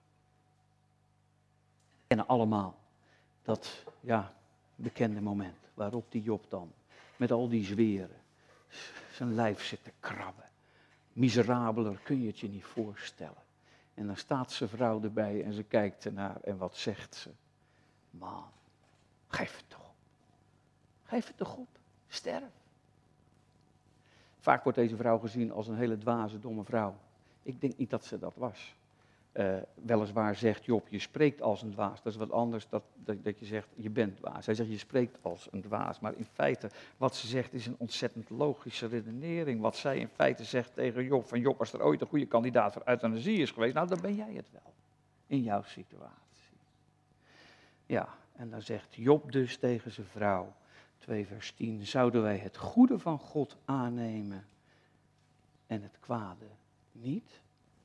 En allemaal dat, ja, bekende moment waarop die Job dan met al die zweren zijn lijf zit te krabben. Miserabeler kun je het je niet voorstellen. En dan staat zijn vrouw erbij en ze kijkt ernaar en wat zegt ze? Man, geef het toch op. Geef het toch op. Sterf. Vaak wordt deze vrouw gezien als een hele dwaze, domme vrouw. Ik denk niet dat ze dat was. Weliswaar zegt Job, je spreekt als een dwaas. Dat is wat anders dan dat je zegt, je bent dwaas. Hij zegt, je spreekt als een dwaas. Maar in feite, wat ze zegt is een ontzettend logische redenering. Wat zij in feite zegt tegen Job, van Job, als er ooit een goede kandidaat voor euthanasie is geweest, nou dan ben jij het wel. In jouw situatie. Ja, en dan zegt Job dus tegen zijn vrouw, 2 vers 10, zouden wij het goede van God aannemen en het kwade niet?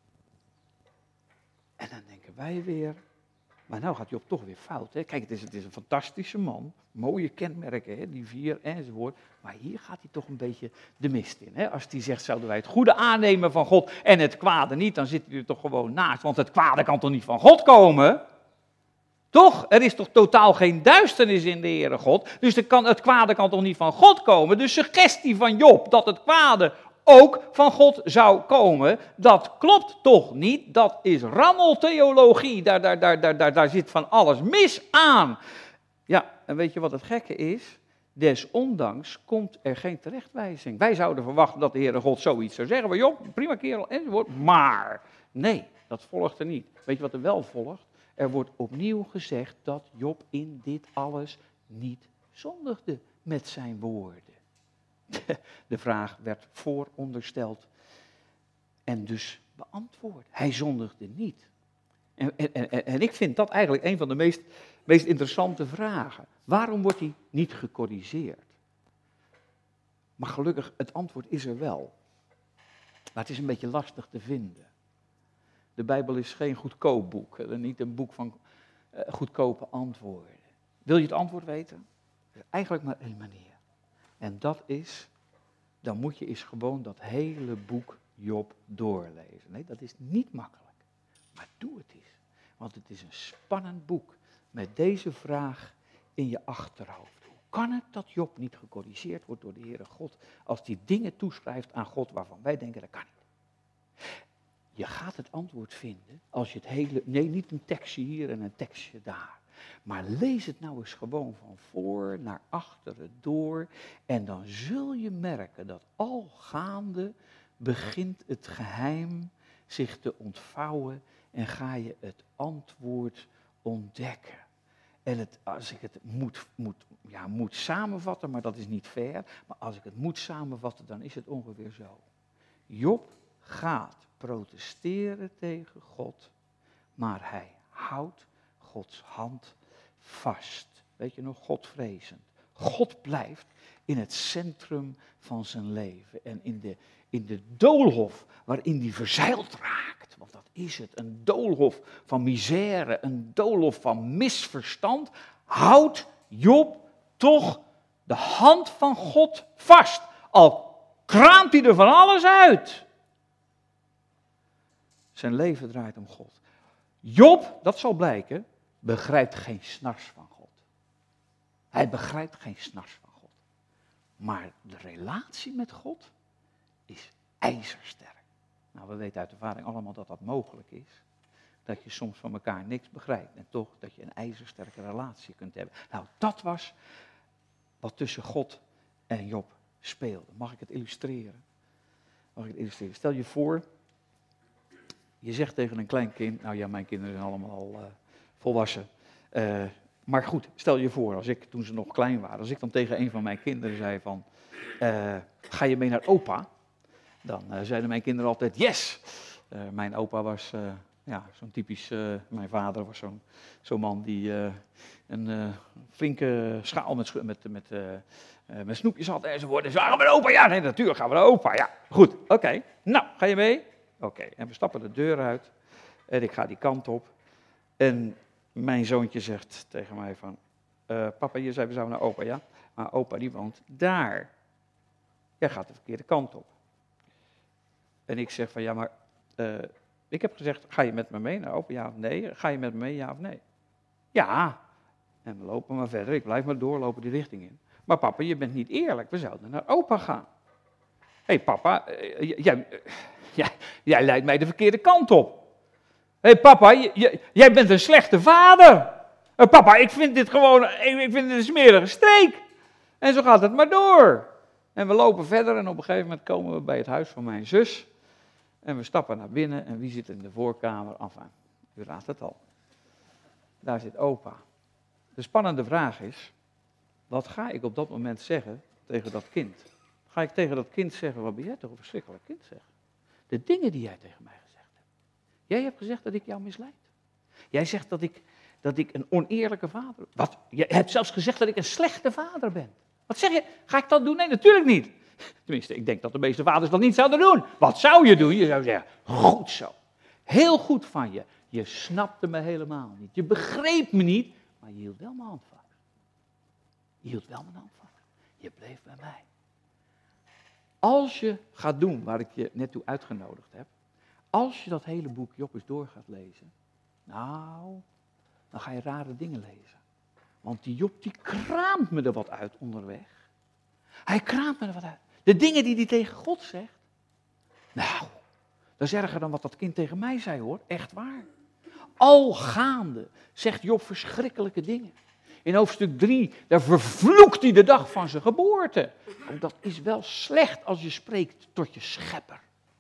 En dan denken wij weer, maar nou gaat Job toch weer fout. Hè? Kijk, het is een fantastische man, mooie kenmerken, hè? Die 4 enzovoort. Maar hier gaat hij toch een beetje de mist in. Hè? Als hij zegt, zouden wij het goede aannemen van God en het kwade niet, dan zit hij er toch gewoon naast. Want het kwade kan toch niet van God komen? Toch? Er is toch totaal geen duisternis in de Heere God. Dus het kwade kan toch niet van God komen? De suggestie van Job dat het kwade ook van God zou komen, dat klopt toch niet? Dat is rammeltheologie. Daar zit van alles mis aan. Ja, en weet je wat het gekke is? Desondanks komt er geen terechtwijzing. Wij zouden verwachten dat de Heere God zoiets zou zeggen. Maar Job, prima kerel, enzovoort. Maar, nee, dat volgt er niet. Weet je wat er wel volgt? Er wordt opnieuw gezegd dat Job in dit alles niet zondigde met zijn woorden. De vraag werd voorondersteld en dus beantwoord. Hij zondigde niet. En ik vind dat eigenlijk een van de meest interessante vragen. Waarom wordt hij niet gecorrigeerd? Maar gelukkig, het antwoord is er wel. Maar het is een beetje lastig te vinden. De Bijbel is geen goedkoop boek, niet een boek van goedkope antwoorden. Wil je het antwoord weten? Er is eigenlijk maar 1 manier. En dat is, dan moet je eens gewoon dat hele boek Job doorlezen. Nee, dat is niet makkelijk. Maar doe het eens. Want het is een spannend boek met deze vraag in je achterhoofd. Hoe kan het dat Job niet gecorrigeerd wordt door de Heere God als hij dingen toeschrijft aan God waarvan wij denken dat kan niet? Je gaat het antwoord vinden als je het hele, nee, niet een tekstje hier en een tekstje daar. Maar lees het nou eens gewoon van voor naar achteren door. En dan zul je merken dat al gaande begint het geheim zich te ontvouwen. En ga je het antwoord ontdekken. En als ik het moet samenvatten, maar dat is niet fair. Maar als ik het moet samenvatten, dan is het ongeveer zo. Job gaat protesteren tegen God, maar hij houdt Gods hand vast. Weet je nog, Godvrezend. God blijft in het centrum van zijn leven. En in de doolhof waarin hij verzeild raakt. Want dat is het, een doolhof van misère, een doolhof van misverstand. Houdt Job toch de hand van God vast. Al kraamt hij er van alles uit. Zijn leven draait om God. Job, dat zal blijken, begrijpt geen snars van God. Hij begrijpt geen snars van God. Maar de relatie met God is ijzersterk. Nou, we weten uit ervaring allemaal dat dat mogelijk is. Dat je soms van elkaar niks begrijpt. En toch dat je een ijzersterke relatie kunt hebben. Nou, dat was wat tussen God en Job speelde. Mag ik het illustreren? Stel je voor, je zegt tegen een klein kind, nou ja, mijn kinderen zijn allemaal al volwassen. Maar goed, stel je voor, toen ze nog klein waren, als ik dan tegen een van mijn kinderen zei van, ga je mee naar opa? Dan zeiden mijn kinderen altijd, yes! Mijn opa was zo'n typisch, mijn vader was zo'n man die een flinke schaal met snoepjes had enzovoort. En ze gaan we naar opa? Ja, nee, natuurlijk gaan we naar opa. Ja, goed, oké. Nou, ga je mee? Oké, en we stappen de deur uit en ik ga die kant op. En mijn zoontje zegt tegen mij van, papa, je zei we zouden naar opa, ja? Maar opa die woont daar. Jij gaat de verkeerde kant op. En ik zeg van, ja, maar ik heb gezegd, ga je met me mee naar opa, ja of nee? Ga je met me mee, ja of nee? Ja. En we lopen maar verder, ik blijf maar doorlopen die richting in. Maar papa, je bent niet eerlijk, we zouden naar opa gaan. Hé papa, jij leidt mij de verkeerde kant op. Hé papa, jij bent een slechte vader. Papa, ik vind dit een smerige streek. En zo gaat het maar door. En we lopen verder en op een gegeven moment komen we bij het huis van mijn zus. En we stappen naar binnen en wie zit in de voorkamer? Enfin, u raadt het al. Daar zit opa. De spannende vraag is, wat ga ik op dat moment zeggen tegen dat kind? Ga ik tegen dat kind zeggen, wat ben jij toch een verschrikkelijk kind zeg? De dingen die jij tegen mij gezegd hebt. Jij hebt gezegd dat ik jou misleid. Jij zegt dat ik een oneerlijke vader ben. Wat? Je hebt zelfs gezegd dat ik een slechte vader ben. Wat zeg je? Ga ik dat doen? Nee, natuurlijk niet. Tenminste, ik denk dat de meeste vaders dat niet zouden doen. Wat zou je doen? Je zou zeggen, goed zo. Heel goed van je. Je snapte me helemaal niet. Je begreep me niet, maar je hield wel mijn hand vast. Je hield wel mijn hand vast. Je bleef bij mij. Als je gaat doen waar ik je net toe uitgenodigd heb, als je dat hele boek Job eens door gaat lezen, nou, dan ga je rare dingen lezen. Want die Job, die kraamt me er wat uit onderweg. Hij kraamt me er wat uit. De dingen die hij tegen God zegt, nou, dat is erger dan wat dat kind tegen mij zei hoor, echt waar. Al gaande zegt Job verschrikkelijke dingen. In hoofdstuk 3, daar vervloekt hij de dag van zijn geboorte. Dat is wel slecht als je spreekt tot je schepper.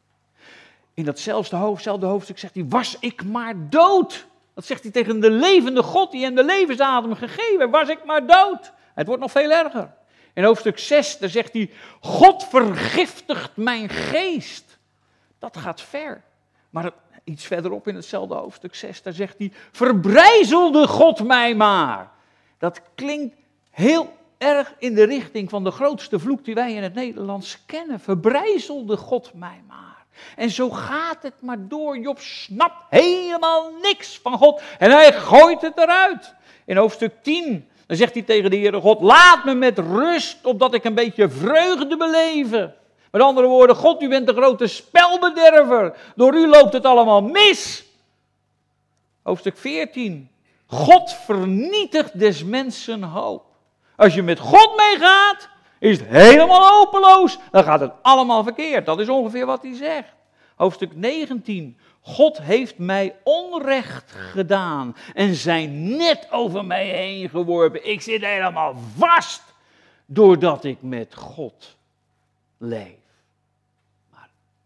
In datzelfde hoofdstuk zegt hij, was ik maar dood. Dat zegt hij tegen de levende God die hem de levensadem gegeven. Was ik maar dood. Het wordt nog veel erger. In hoofdstuk 6, daar zegt hij, God vergiftigt mijn geest. Dat gaat ver. Maar iets verderop in hetzelfde hoofdstuk 6, daar zegt hij, verbrijzelde God mij maar. Dat klinkt heel erg in de richting van de grootste vloek die wij in het Nederlands kennen. Verbrijzelde God mij maar. En zo gaat het maar door. Job snapt helemaal niks van God en hij gooit het eruit. In hoofdstuk 10, dan zegt hij tegen de Heere God, laat me met rust, opdat ik een beetje vreugde beleven. Met andere woorden, God, u bent de grote spelbederver. Door u loopt het allemaal mis. Hoofdstuk 14, God vernietigt des mensen hoop. Als je met God meegaat, is het helemaal hopeloos. Dan gaat het allemaal verkeerd. Dat is ongeveer wat hij zegt. Hoofdstuk 19. God heeft mij onrecht gedaan en zijn net over mij heen geworpen. Ik zit helemaal vast doordat ik met God leef. Maar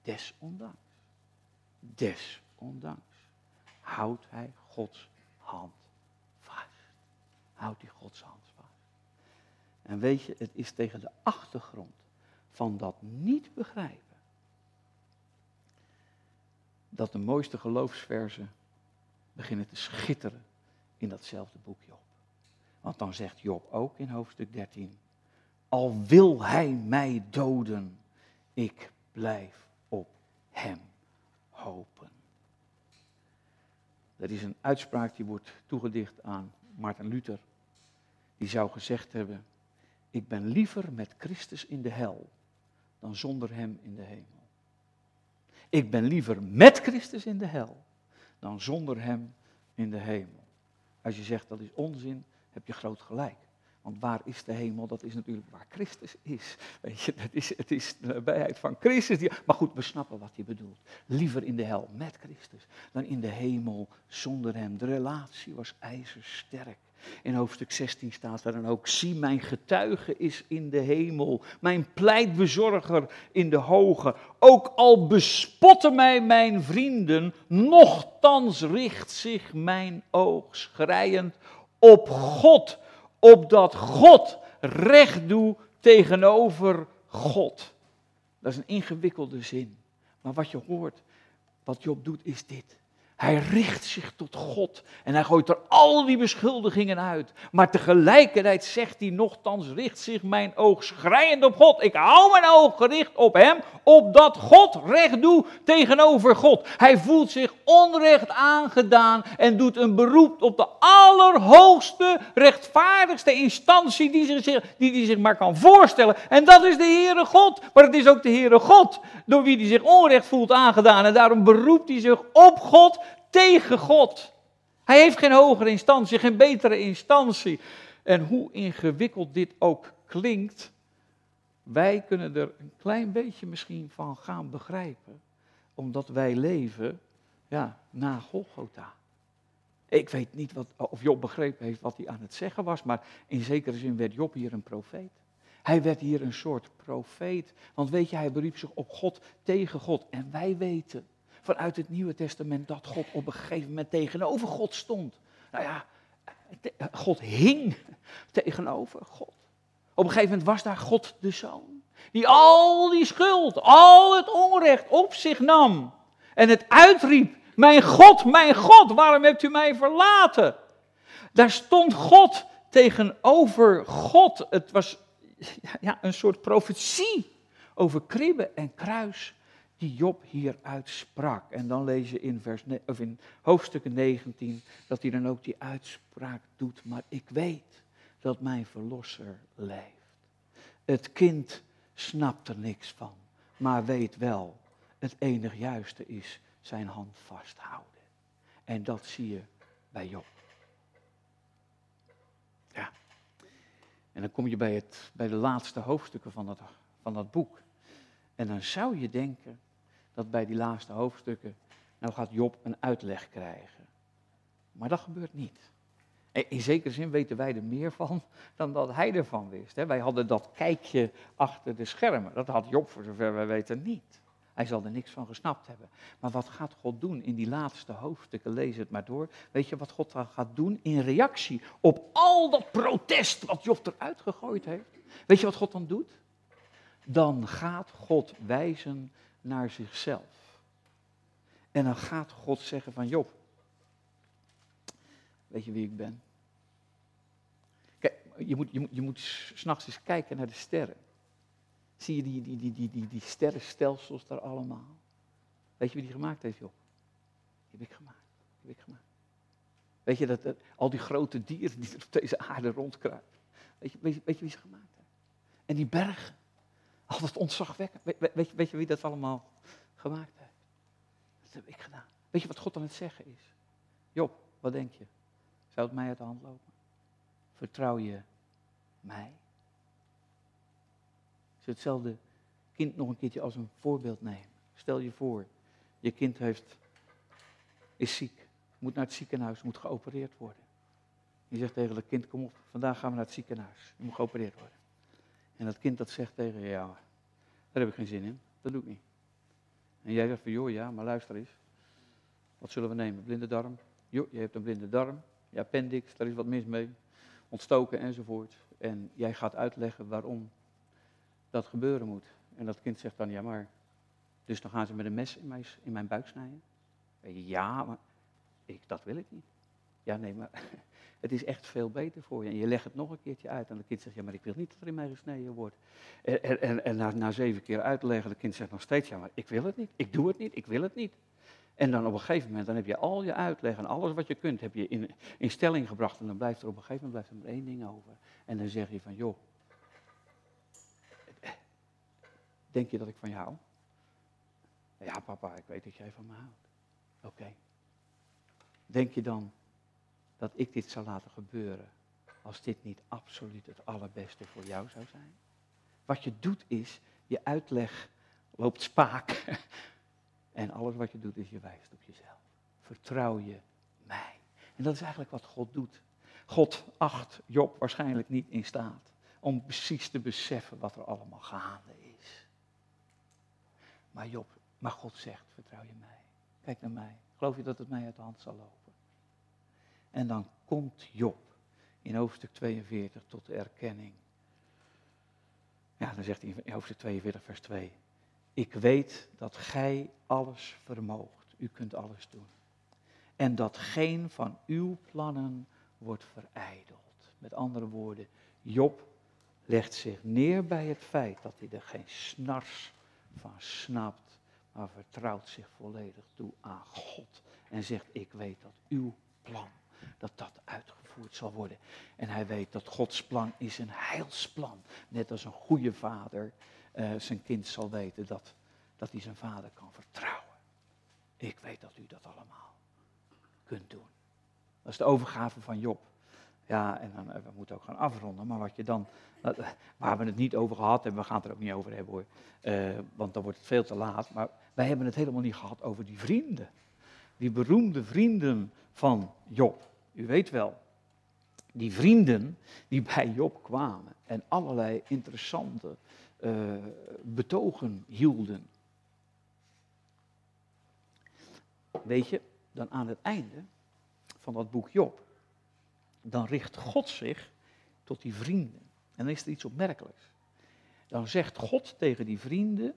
desondanks houdt hij Gods hand vast. Houdt hij Gods hand vast. En weet je, het is tegen de achtergrond van dat niet begrijpen, dat de mooiste geloofsverzen beginnen te schitteren in datzelfde boek Job. Want dan zegt Job ook in hoofdstuk 13, al wil hij mij doden, ik blijf op hem hopen. Dat is een uitspraak die wordt toegedicht aan Maarten Luther. Die zou gezegd hebben, ik ben liever met Christus in de hel dan zonder hem in de hemel. Ik ben liever met Christus in de hel dan zonder hem in de hemel. Als je zegt dat is onzin, heb je groot gelijk. Want waar is de hemel? Dat is natuurlijk waar Christus is. Weet je, het is de nabijheid van Christus. Maar goed, we snappen wat hij bedoelt. Liever in de hel met Christus dan in de hemel zonder hem. De relatie was ijzersterk. In hoofdstuk 16 staat er dan ook, zie mijn getuige is in de hemel, mijn pleitbezorger in de hoge. Ook al bespotten mij mijn vrienden, nochtans richt zich mijn oog schreiend op God, opdat God recht doet tegenover God. Dat is een ingewikkelde zin, maar wat je hoort, wat Job doet is dit. Hij richt zich tot God en hij gooit er al die beschuldigingen uit. Maar tegelijkertijd zegt hij, nochtans richt zich mijn oog schreiend op God. Ik hou mijn oog gericht op hem, opdat God recht doet tegenover God. Hij voelt zich onrecht aangedaan en doet een beroep op de allerhoogste, rechtvaardigste instantie die hij zich maar kan voorstellen. En dat is de Heere God. Maar het is ook de Heere God door wie hij zich onrecht voelt aangedaan. En daarom beroept hij zich op God tegen God. Hij heeft geen hogere instantie, geen betere instantie. En hoe ingewikkeld dit ook klinkt, wij kunnen er een klein beetje misschien van gaan begrijpen. Omdat wij leven, na Golgotha. Ik weet niet of Job begrepen heeft wat hij aan het zeggen was, maar in zekere zin werd Job hier een profeet. Hij werd hier een soort profeet, want weet je, hij beriep zich op God tegen God. En wij weten vanuit het Nieuwe Testament dat God op een gegeven moment tegenover God stond. God hing tegenover God. Op een gegeven moment was daar God de Zoon, die al die schuld, al het onrecht op zich nam en het uitriep, mijn God, waarom hebt u mij verlaten? Daar stond God tegenover God. Het was een soort profetie over kribbe en kruis die Job hier uitsprak. En dan lees je in hoofdstuk 19 dat hij dan ook die uitspraak doet. Maar ik weet dat mijn verlosser leeft. Het kind snapt er niks van, maar weet wel, het enig juiste is zijn hand vasthouden. En dat zie je bij Job. Ja. En dan kom je bij de laatste hoofdstukken van dat boek. En dan zou je denken dat bij die laatste hoofdstukken, nou gaat Job een uitleg krijgen. Maar dat gebeurt niet. In zekere zin weten wij er meer van dan dat hij ervan wist. Wij hadden dat kijkje achter de schermen. Dat had Job voor zover wij weten niet. Hij zal er niks van gesnapt hebben. Maar wat gaat God doen in die laatste hoofdstukken? Lees het maar door. Weet je wat God dan gaat doen in reactie op al dat protest wat Job eruit gegooid heeft? Weet je wat God dan doet? Dan gaat God wijzen naar zichzelf. En dan gaat God zeggen van Job, weet je wie ik ben? Kijk, je moet 's nachts eens kijken naar de sterren. Zie je die sterrenstelsels daar allemaal? Weet je wie die gemaakt heeft, Job? Die heb ik gemaakt. Weet je, dat al die grote dieren die er op deze aarde rondkruipen. Weet je wie ze gemaakt heeft? En die bergen. Al dat ontzagwekkend. Weet je wie dat allemaal gemaakt heeft? Dat heb ik gedaan. Weet je wat God aan het zeggen is? Job, wat denk je? Zou het mij uit de hand lopen? Vertrouw je mij? Als je hetzelfde kind nog een keertje als een voorbeeld neemt. Stel je voor, je kind is ziek, moet naar het ziekenhuis, moet geopereerd worden. Je zegt tegen het kind, kom op, vandaag gaan we naar het ziekenhuis, je moet geopereerd worden. En dat kind dat zegt tegen je, ja, daar heb ik geen zin in, dat doe ik niet. En jij zegt van, joh, ja, maar luister eens, wat zullen we nemen, blinde darm? Joh, je hebt een blinde darm, je appendix, daar is wat mis mee, ontstoken enzovoort. En jij gaat uitleggen waarom dat gebeuren moet. En dat kind zegt dan, ja maar, dus dan gaan ze met een mes in mijn buik snijden? Ja, maar Dat wil ik niet. Ja, nee, maar het is echt veel beter voor je. En je legt het nog een keertje uit. En het kind zegt, ja, maar ik wil niet dat er in mij gesneden wordt. En na 7 keer uitleggen, het kind zegt nog steeds, ja, maar ik wil het niet. Ik doe het niet, ik wil het niet. En dan op een gegeven moment, dan heb je al je uitleg en alles wat je kunt, heb je in stelling gebracht. En dan blijft er op een gegeven moment maar 1 ding over. En dan zeg je van, joh, denk je dat ik van je hou? Ja, papa, ik weet dat jij van me houdt. Oké. Denk je dan dat ik dit zou laten gebeuren als dit niet absoluut het allerbeste voor jou zou zijn? Wat je doet is, je uitleg loopt spaak. En alles wat je doet is, je wijst op jezelf. Vertrouw je mij. En dat is eigenlijk wat God doet. God acht Job waarschijnlijk niet in staat om precies te beseffen wat er allemaal gaande is. Maar God zegt, vertrouw je mij. Kijk naar mij. Geloof je dat het mij uit de hand zal lopen? En dan komt Job in hoofdstuk 42 tot de erkenning. Ja, dan zegt hij in hoofdstuk 42 vers 2. Ik weet dat gij alles vermoogt. U kunt alles doen. En dat geen van uw plannen wordt verijdeld. Met andere woorden, Job legt zich neer bij het feit dat hij er geen snars van snapt, maar vertrouwt zich volledig toe aan God. En zegt, ik weet dat uw plan, dat uitgevoerd zal worden. En hij weet dat Gods plan is een heilsplan. Net als een goede vader zijn kind zal weten dat hij zijn vader kan vertrouwen. Ik weet dat u dat allemaal kunt doen. Dat is de overgave van Job. Ja, en dan, we moeten ook gaan afronden, maar wat je dan, waar we het niet over gehad hebben, we gaan het er ook niet over hebben hoor, want dan wordt het veel te laat, maar wij hebben het helemaal niet gehad over die vrienden. Die beroemde vrienden van Job. U weet wel, die vrienden die bij Job kwamen en allerlei interessante betogen hielden. Weet je, dan aan het einde van dat boek Job, dan richt God zich tot die vrienden. En dan is er iets opmerkelijks. Dan zegt God tegen die vrienden,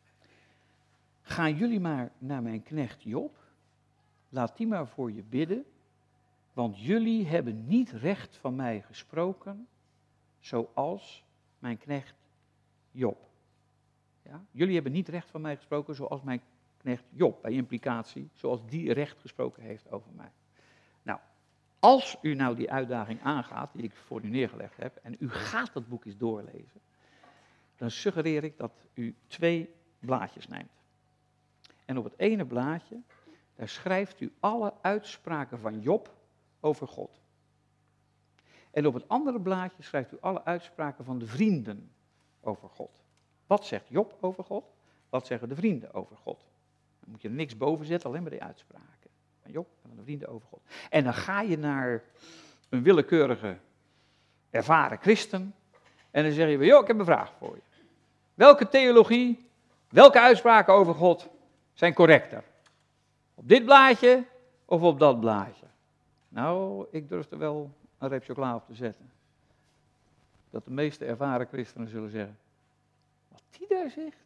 gaan jullie maar naar mijn knecht Job, laat die maar voor je bidden, want jullie hebben niet recht van mij gesproken, zoals mijn knecht Job. Ja? Jullie hebben niet recht van mij gesproken, zoals mijn knecht Job, bij implicatie, zoals die recht gesproken heeft over mij. Nou, als u nou die uitdaging aangaat, die ik voor u neergelegd heb, en u gaat dat boek eens doorlezen, dan suggereer ik dat u 2 blaadjes neemt. En op het ene blaadje, daar schrijft u alle uitspraken van Job over God. En op het andere blaadje schrijft u alle uitspraken van de vrienden over God. Wat zegt Job over God? Wat zeggen de vrienden over God? Dan moet je er niks boven zetten, alleen maar die uitspraken van Job en van de vrienden over God. En dan ga je naar een willekeurige, ervaren christen en dan zeg je, joh, ik heb een vraag voor je. Welke theologie, welke uitspraken over God zijn correcter? Op dit blaadje of op dat blaadje? Nou, ik durf er wel een reep chocola op te zetten. Dat de meeste ervaren christenen zullen zeggen, wat die daar zegt?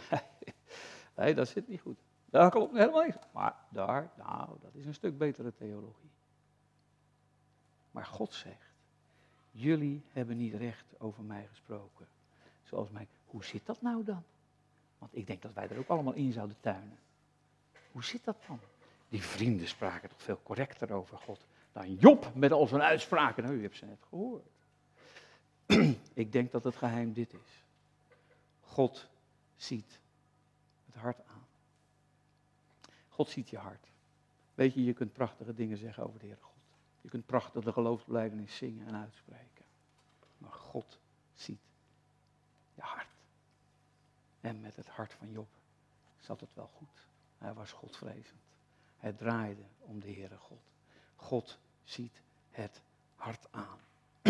Nee, dat zit niet goed. Daar klopt helemaal niks. Maar daar, nou, dat is een stuk betere theologie. Maar God zegt, jullie hebben niet recht over mij gesproken. Zoals mij. Hoe zit dat nou dan? Want ik denk dat wij er ook allemaal in zouden tuinen. Hoe zit dat dan? Die vrienden spraken toch veel correcter over God dan Job met al zijn uitspraken. Nou, u hebt ze net gehoord. Ik denk dat het geheim dit is. God ziet het hart aan. God ziet je hart. Weet je, je kunt prachtige dingen zeggen over de Heere God. Je kunt prachtig de geloofsbelijdenis zingen en uitspreken. Maar God ziet je hart. En met het hart van Job zat het wel goed. Hij was Godvrezend. Hij draaide om de Heere God. God ziet het hart aan.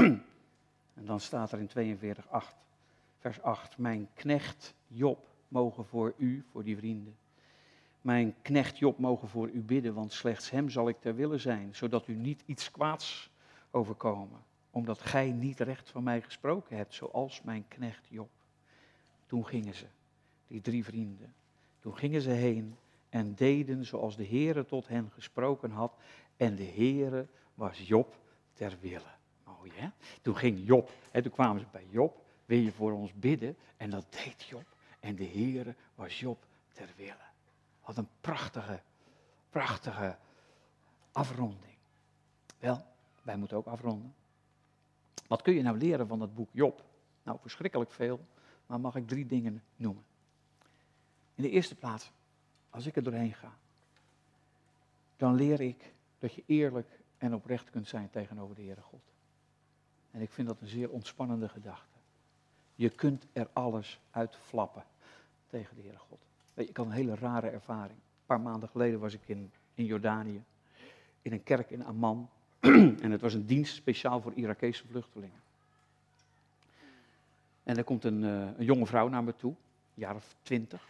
En dan staat er in 42, vers 8. Mijn knecht Job mogen voor u, voor die vrienden. Mijn knecht Job mogen voor u bidden, want slechts hem zal ik ter wille zijn, zodat u niet iets kwaads overkomen. Omdat gij niet recht van mij gesproken hebt, zoals mijn knecht Job. Toen gingen ze, die 3 vrienden, toen gingen ze heen en deden zoals de Heere tot hen gesproken had. En de Heere was Job ter wille. Mooi hè? Toen ging Job, toen kwamen ze bij Job, wil je voor ons bidden? En dat deed Job. En de Heere was Job ter wille. Wat een prachtige afronding. Wel, wij moeten ook afronden. Wat kun je nou leren van dat boek Job? Nou, verschrikkelijk veel, maar mag ik 3 dingen noemen. In de eerste plaats, als ik er doorheen ga, dan leer ik dat je eerlijk en oprecht kunt zijn tegenover de Heere God. En ik vind dat een zeer ontspannende gedachte. Je kunt er alles uitflappen tegen de Heere God. Weet je, ik had een hele rare ervaring. Een paar maanden geleden was ik in Jordanië, in een kerk in Amman. En het was een dienst speciaal voor Irakese vluchtelingen. En er komt een jonge vrouw naar me toe, een jaar of 20.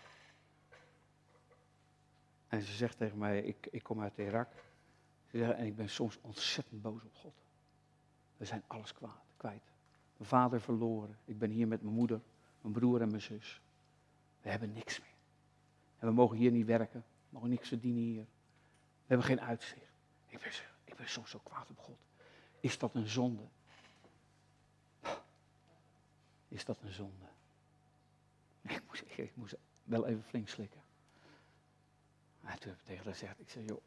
En ze zegt tegen mij, ik kom uit Irak. Ze zegt, en ik ben soms ontzettend boos op God. We zijn alles kwijt. Mijn vader verloren. Ik ben hier met mijn moeder, mijn broer en mijn zus. We hebben niks meer. En we mogen hier niet werken. We mogen niks verdienen hier. We hebben geen uitzicht. Ik ben soms zo kwaad op God. Is dat een zonde? Is dat een zonde? Ik moest wel even flink slikken. En toen heb ik tegen haar gezegd,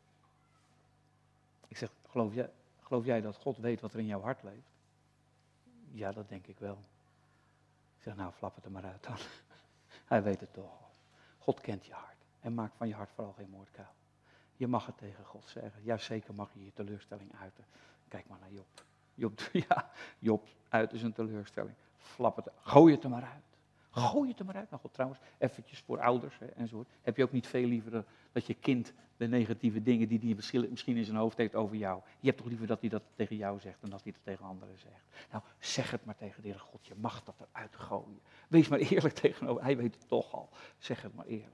ik zeg, geloof jij dat God weet wat er in jouw hart leeft? Ja, dat denk ik wel. Ik zeg, nou, flap het er maar uit dan. Hij weet het toch al. God kent je hart. En maak van je hart vooral geen moordkuil. Je mag het tegen God zeggen. Ja, zeker mag je je teleurstelling uiten. Kijk maar naar Job. Job uit is een teleurstelling. Flap het, gooi het er maar uit. Gooi het er maar uit. Nou goed, trouwens, eventjes voor ouders enzovoort. Heb je ook niet veel liever dat je kind de negatieve dingen die hij misschien in zijn hoofd heeft over jou. Je hebt toch liever dat hij dat tegen jou zegt dan dat hij dat tegen anderen zegt. Nou, zeg het maar tegen de Heer God. Je mag dat eruit gooien. Wees maar eerlijk tegenover. Hij weet het toch al. Zeg het maar eerlijk.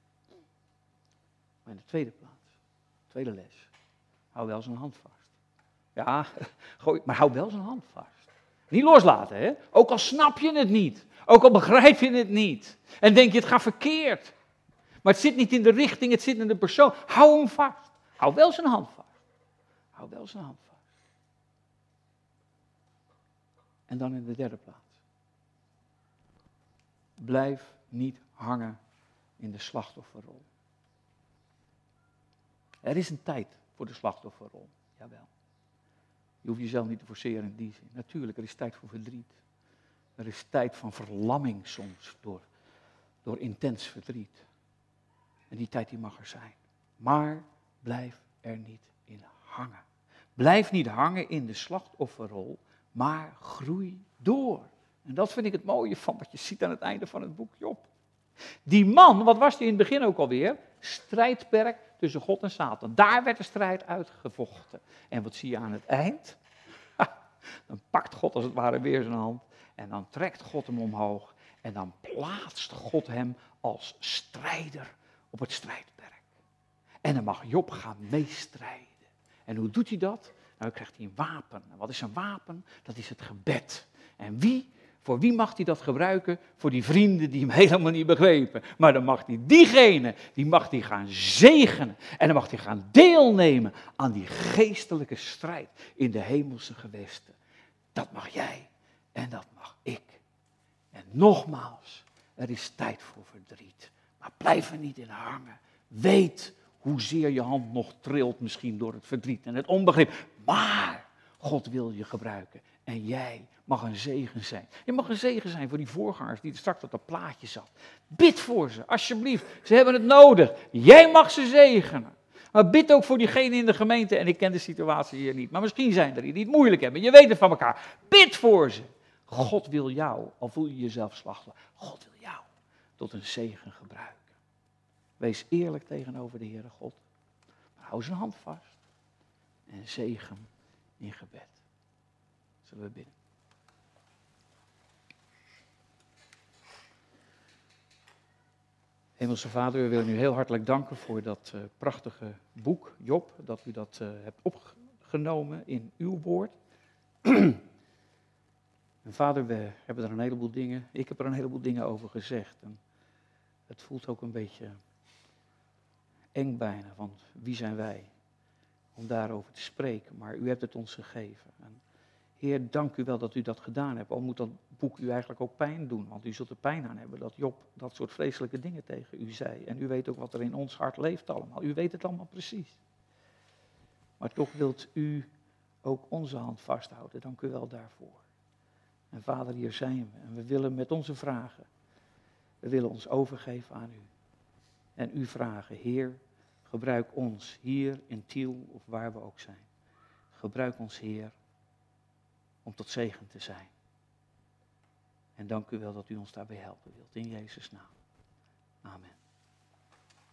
Maar in de tweede plaats. Tweede les. Hou wel zijn hand vast. Ja, maar hou wel zijn hand vast. Niet loslaten, hè? Ook al snap je het niet. Ook al begrijp je het niet. En denk je, het gaat verkeerd. Maar het zit niet in de richting, het zit in de persoon. Hou hem vast. Hou wel zijn hand vast. Hou wel zijn hand vast. En dan in de derde plaats. Blijf niet hangen in de slachtofferrol. Er is een tijd voor de slachtofferrol, jawel. Je hoeft jezelf niet te forceren in die zin. Natuurlijk, er is tijd voor verdriet. Er is tijd van verlamming soms door intens verdriet. En die tijd die mag er zijn. Maar blijf er niet in hangen. Blijf niet hangen in de slachtofferrol, maar groei door. En dat vind ik het mooie van wat je ziet aan het einde van het boek Job. Die man, wat was die in het begin ook alweer? Strijdperk tussen God en Satan. Daar werd de strijd uitgevochten. En wat zie je aan het eind? Dan pakt God als het ware weer zijn hand. En dan trekt God hem omhoog. En dan plaatst God hem als strijder op het strijdperk. En dan mag Job gaan meestrijden. En hoe doet hij dat? Nou, dan krijgt hij een wapen. En wat is een wapen? Dat is het gebed. En voor wie mag hij dat gebruiken? Voor die vrienden die hem helemaal niet begrepen. Maar dan mag hij die mag hij gaan zegenen. En dan mag hij gaan deelnemen aan die geestelijke strijd in de hemelse gewesten. Dat mag jij en dat mag ik. En nogmaals, er is tijd voor verdriet. Maar blijf er niet in hangen. Weet hoezeer je hand nog trilt misschien door het verdriet en het onbegrip. Maar God wil je gebruiken. En jij mag een zegen zijn. Je mag een zegen zijn voor die voorgangers die er straks op dat plaatje zat. Bid voor ze, alsjeblieft. Ze hebben het nodig. Jij mag ze zegenen. Maar bid ook voor diegenen in de gemeente. En ik ken de situatie hier niet. Maar misschien zijn er die het moeilijk hebben. Je weet het van elkaar. Bid voor ze. God wil jou, al voel je jezelf slachtoffer. God wil jou tot een zegen gebruiken. Wees eerlijk tegenover de Heere God. Maar hou zijn hand vast. En zegen in gebed. Zullen we bidden. Hemelse Vader, we willen u heel hartelijk danken voor dat prachtige boek, Job, dat u dat hebt opgenomen in uw woord. En Vader, we hebben er een heleboel dingen, ik heb er een heleboel dingen over gezegd. En het voelt ook een beetje eng bijna, want wie zijn wij om daarover te spreken, maar u hebt het ons gegeven. En Heer, dank u wel dat u dat gedaan hebt. Al moet dat boek u eigenlijk ook pijn doen, want u zult er pijn aan hebben dat Job dat soort vreselijke dingen tegen u zei. En u weet ook wat er in ons hart leeft allemaal. U weet het allemaal precies. Maar toch wilt u ook onze hand vasthouden. Dank u wel daarvoor. En Vader, hier zijn we. En we willen met onze vragen, we willen ons overgeven aan u. En u vragen, Heer, gebruik ons hier in Tiel of waar we ook zijn. Gebruik ons, Heer, om tot zegen te zijn. En dank u wel dat u ons daarbij helpen wilt. In Jezus' naam. Amen.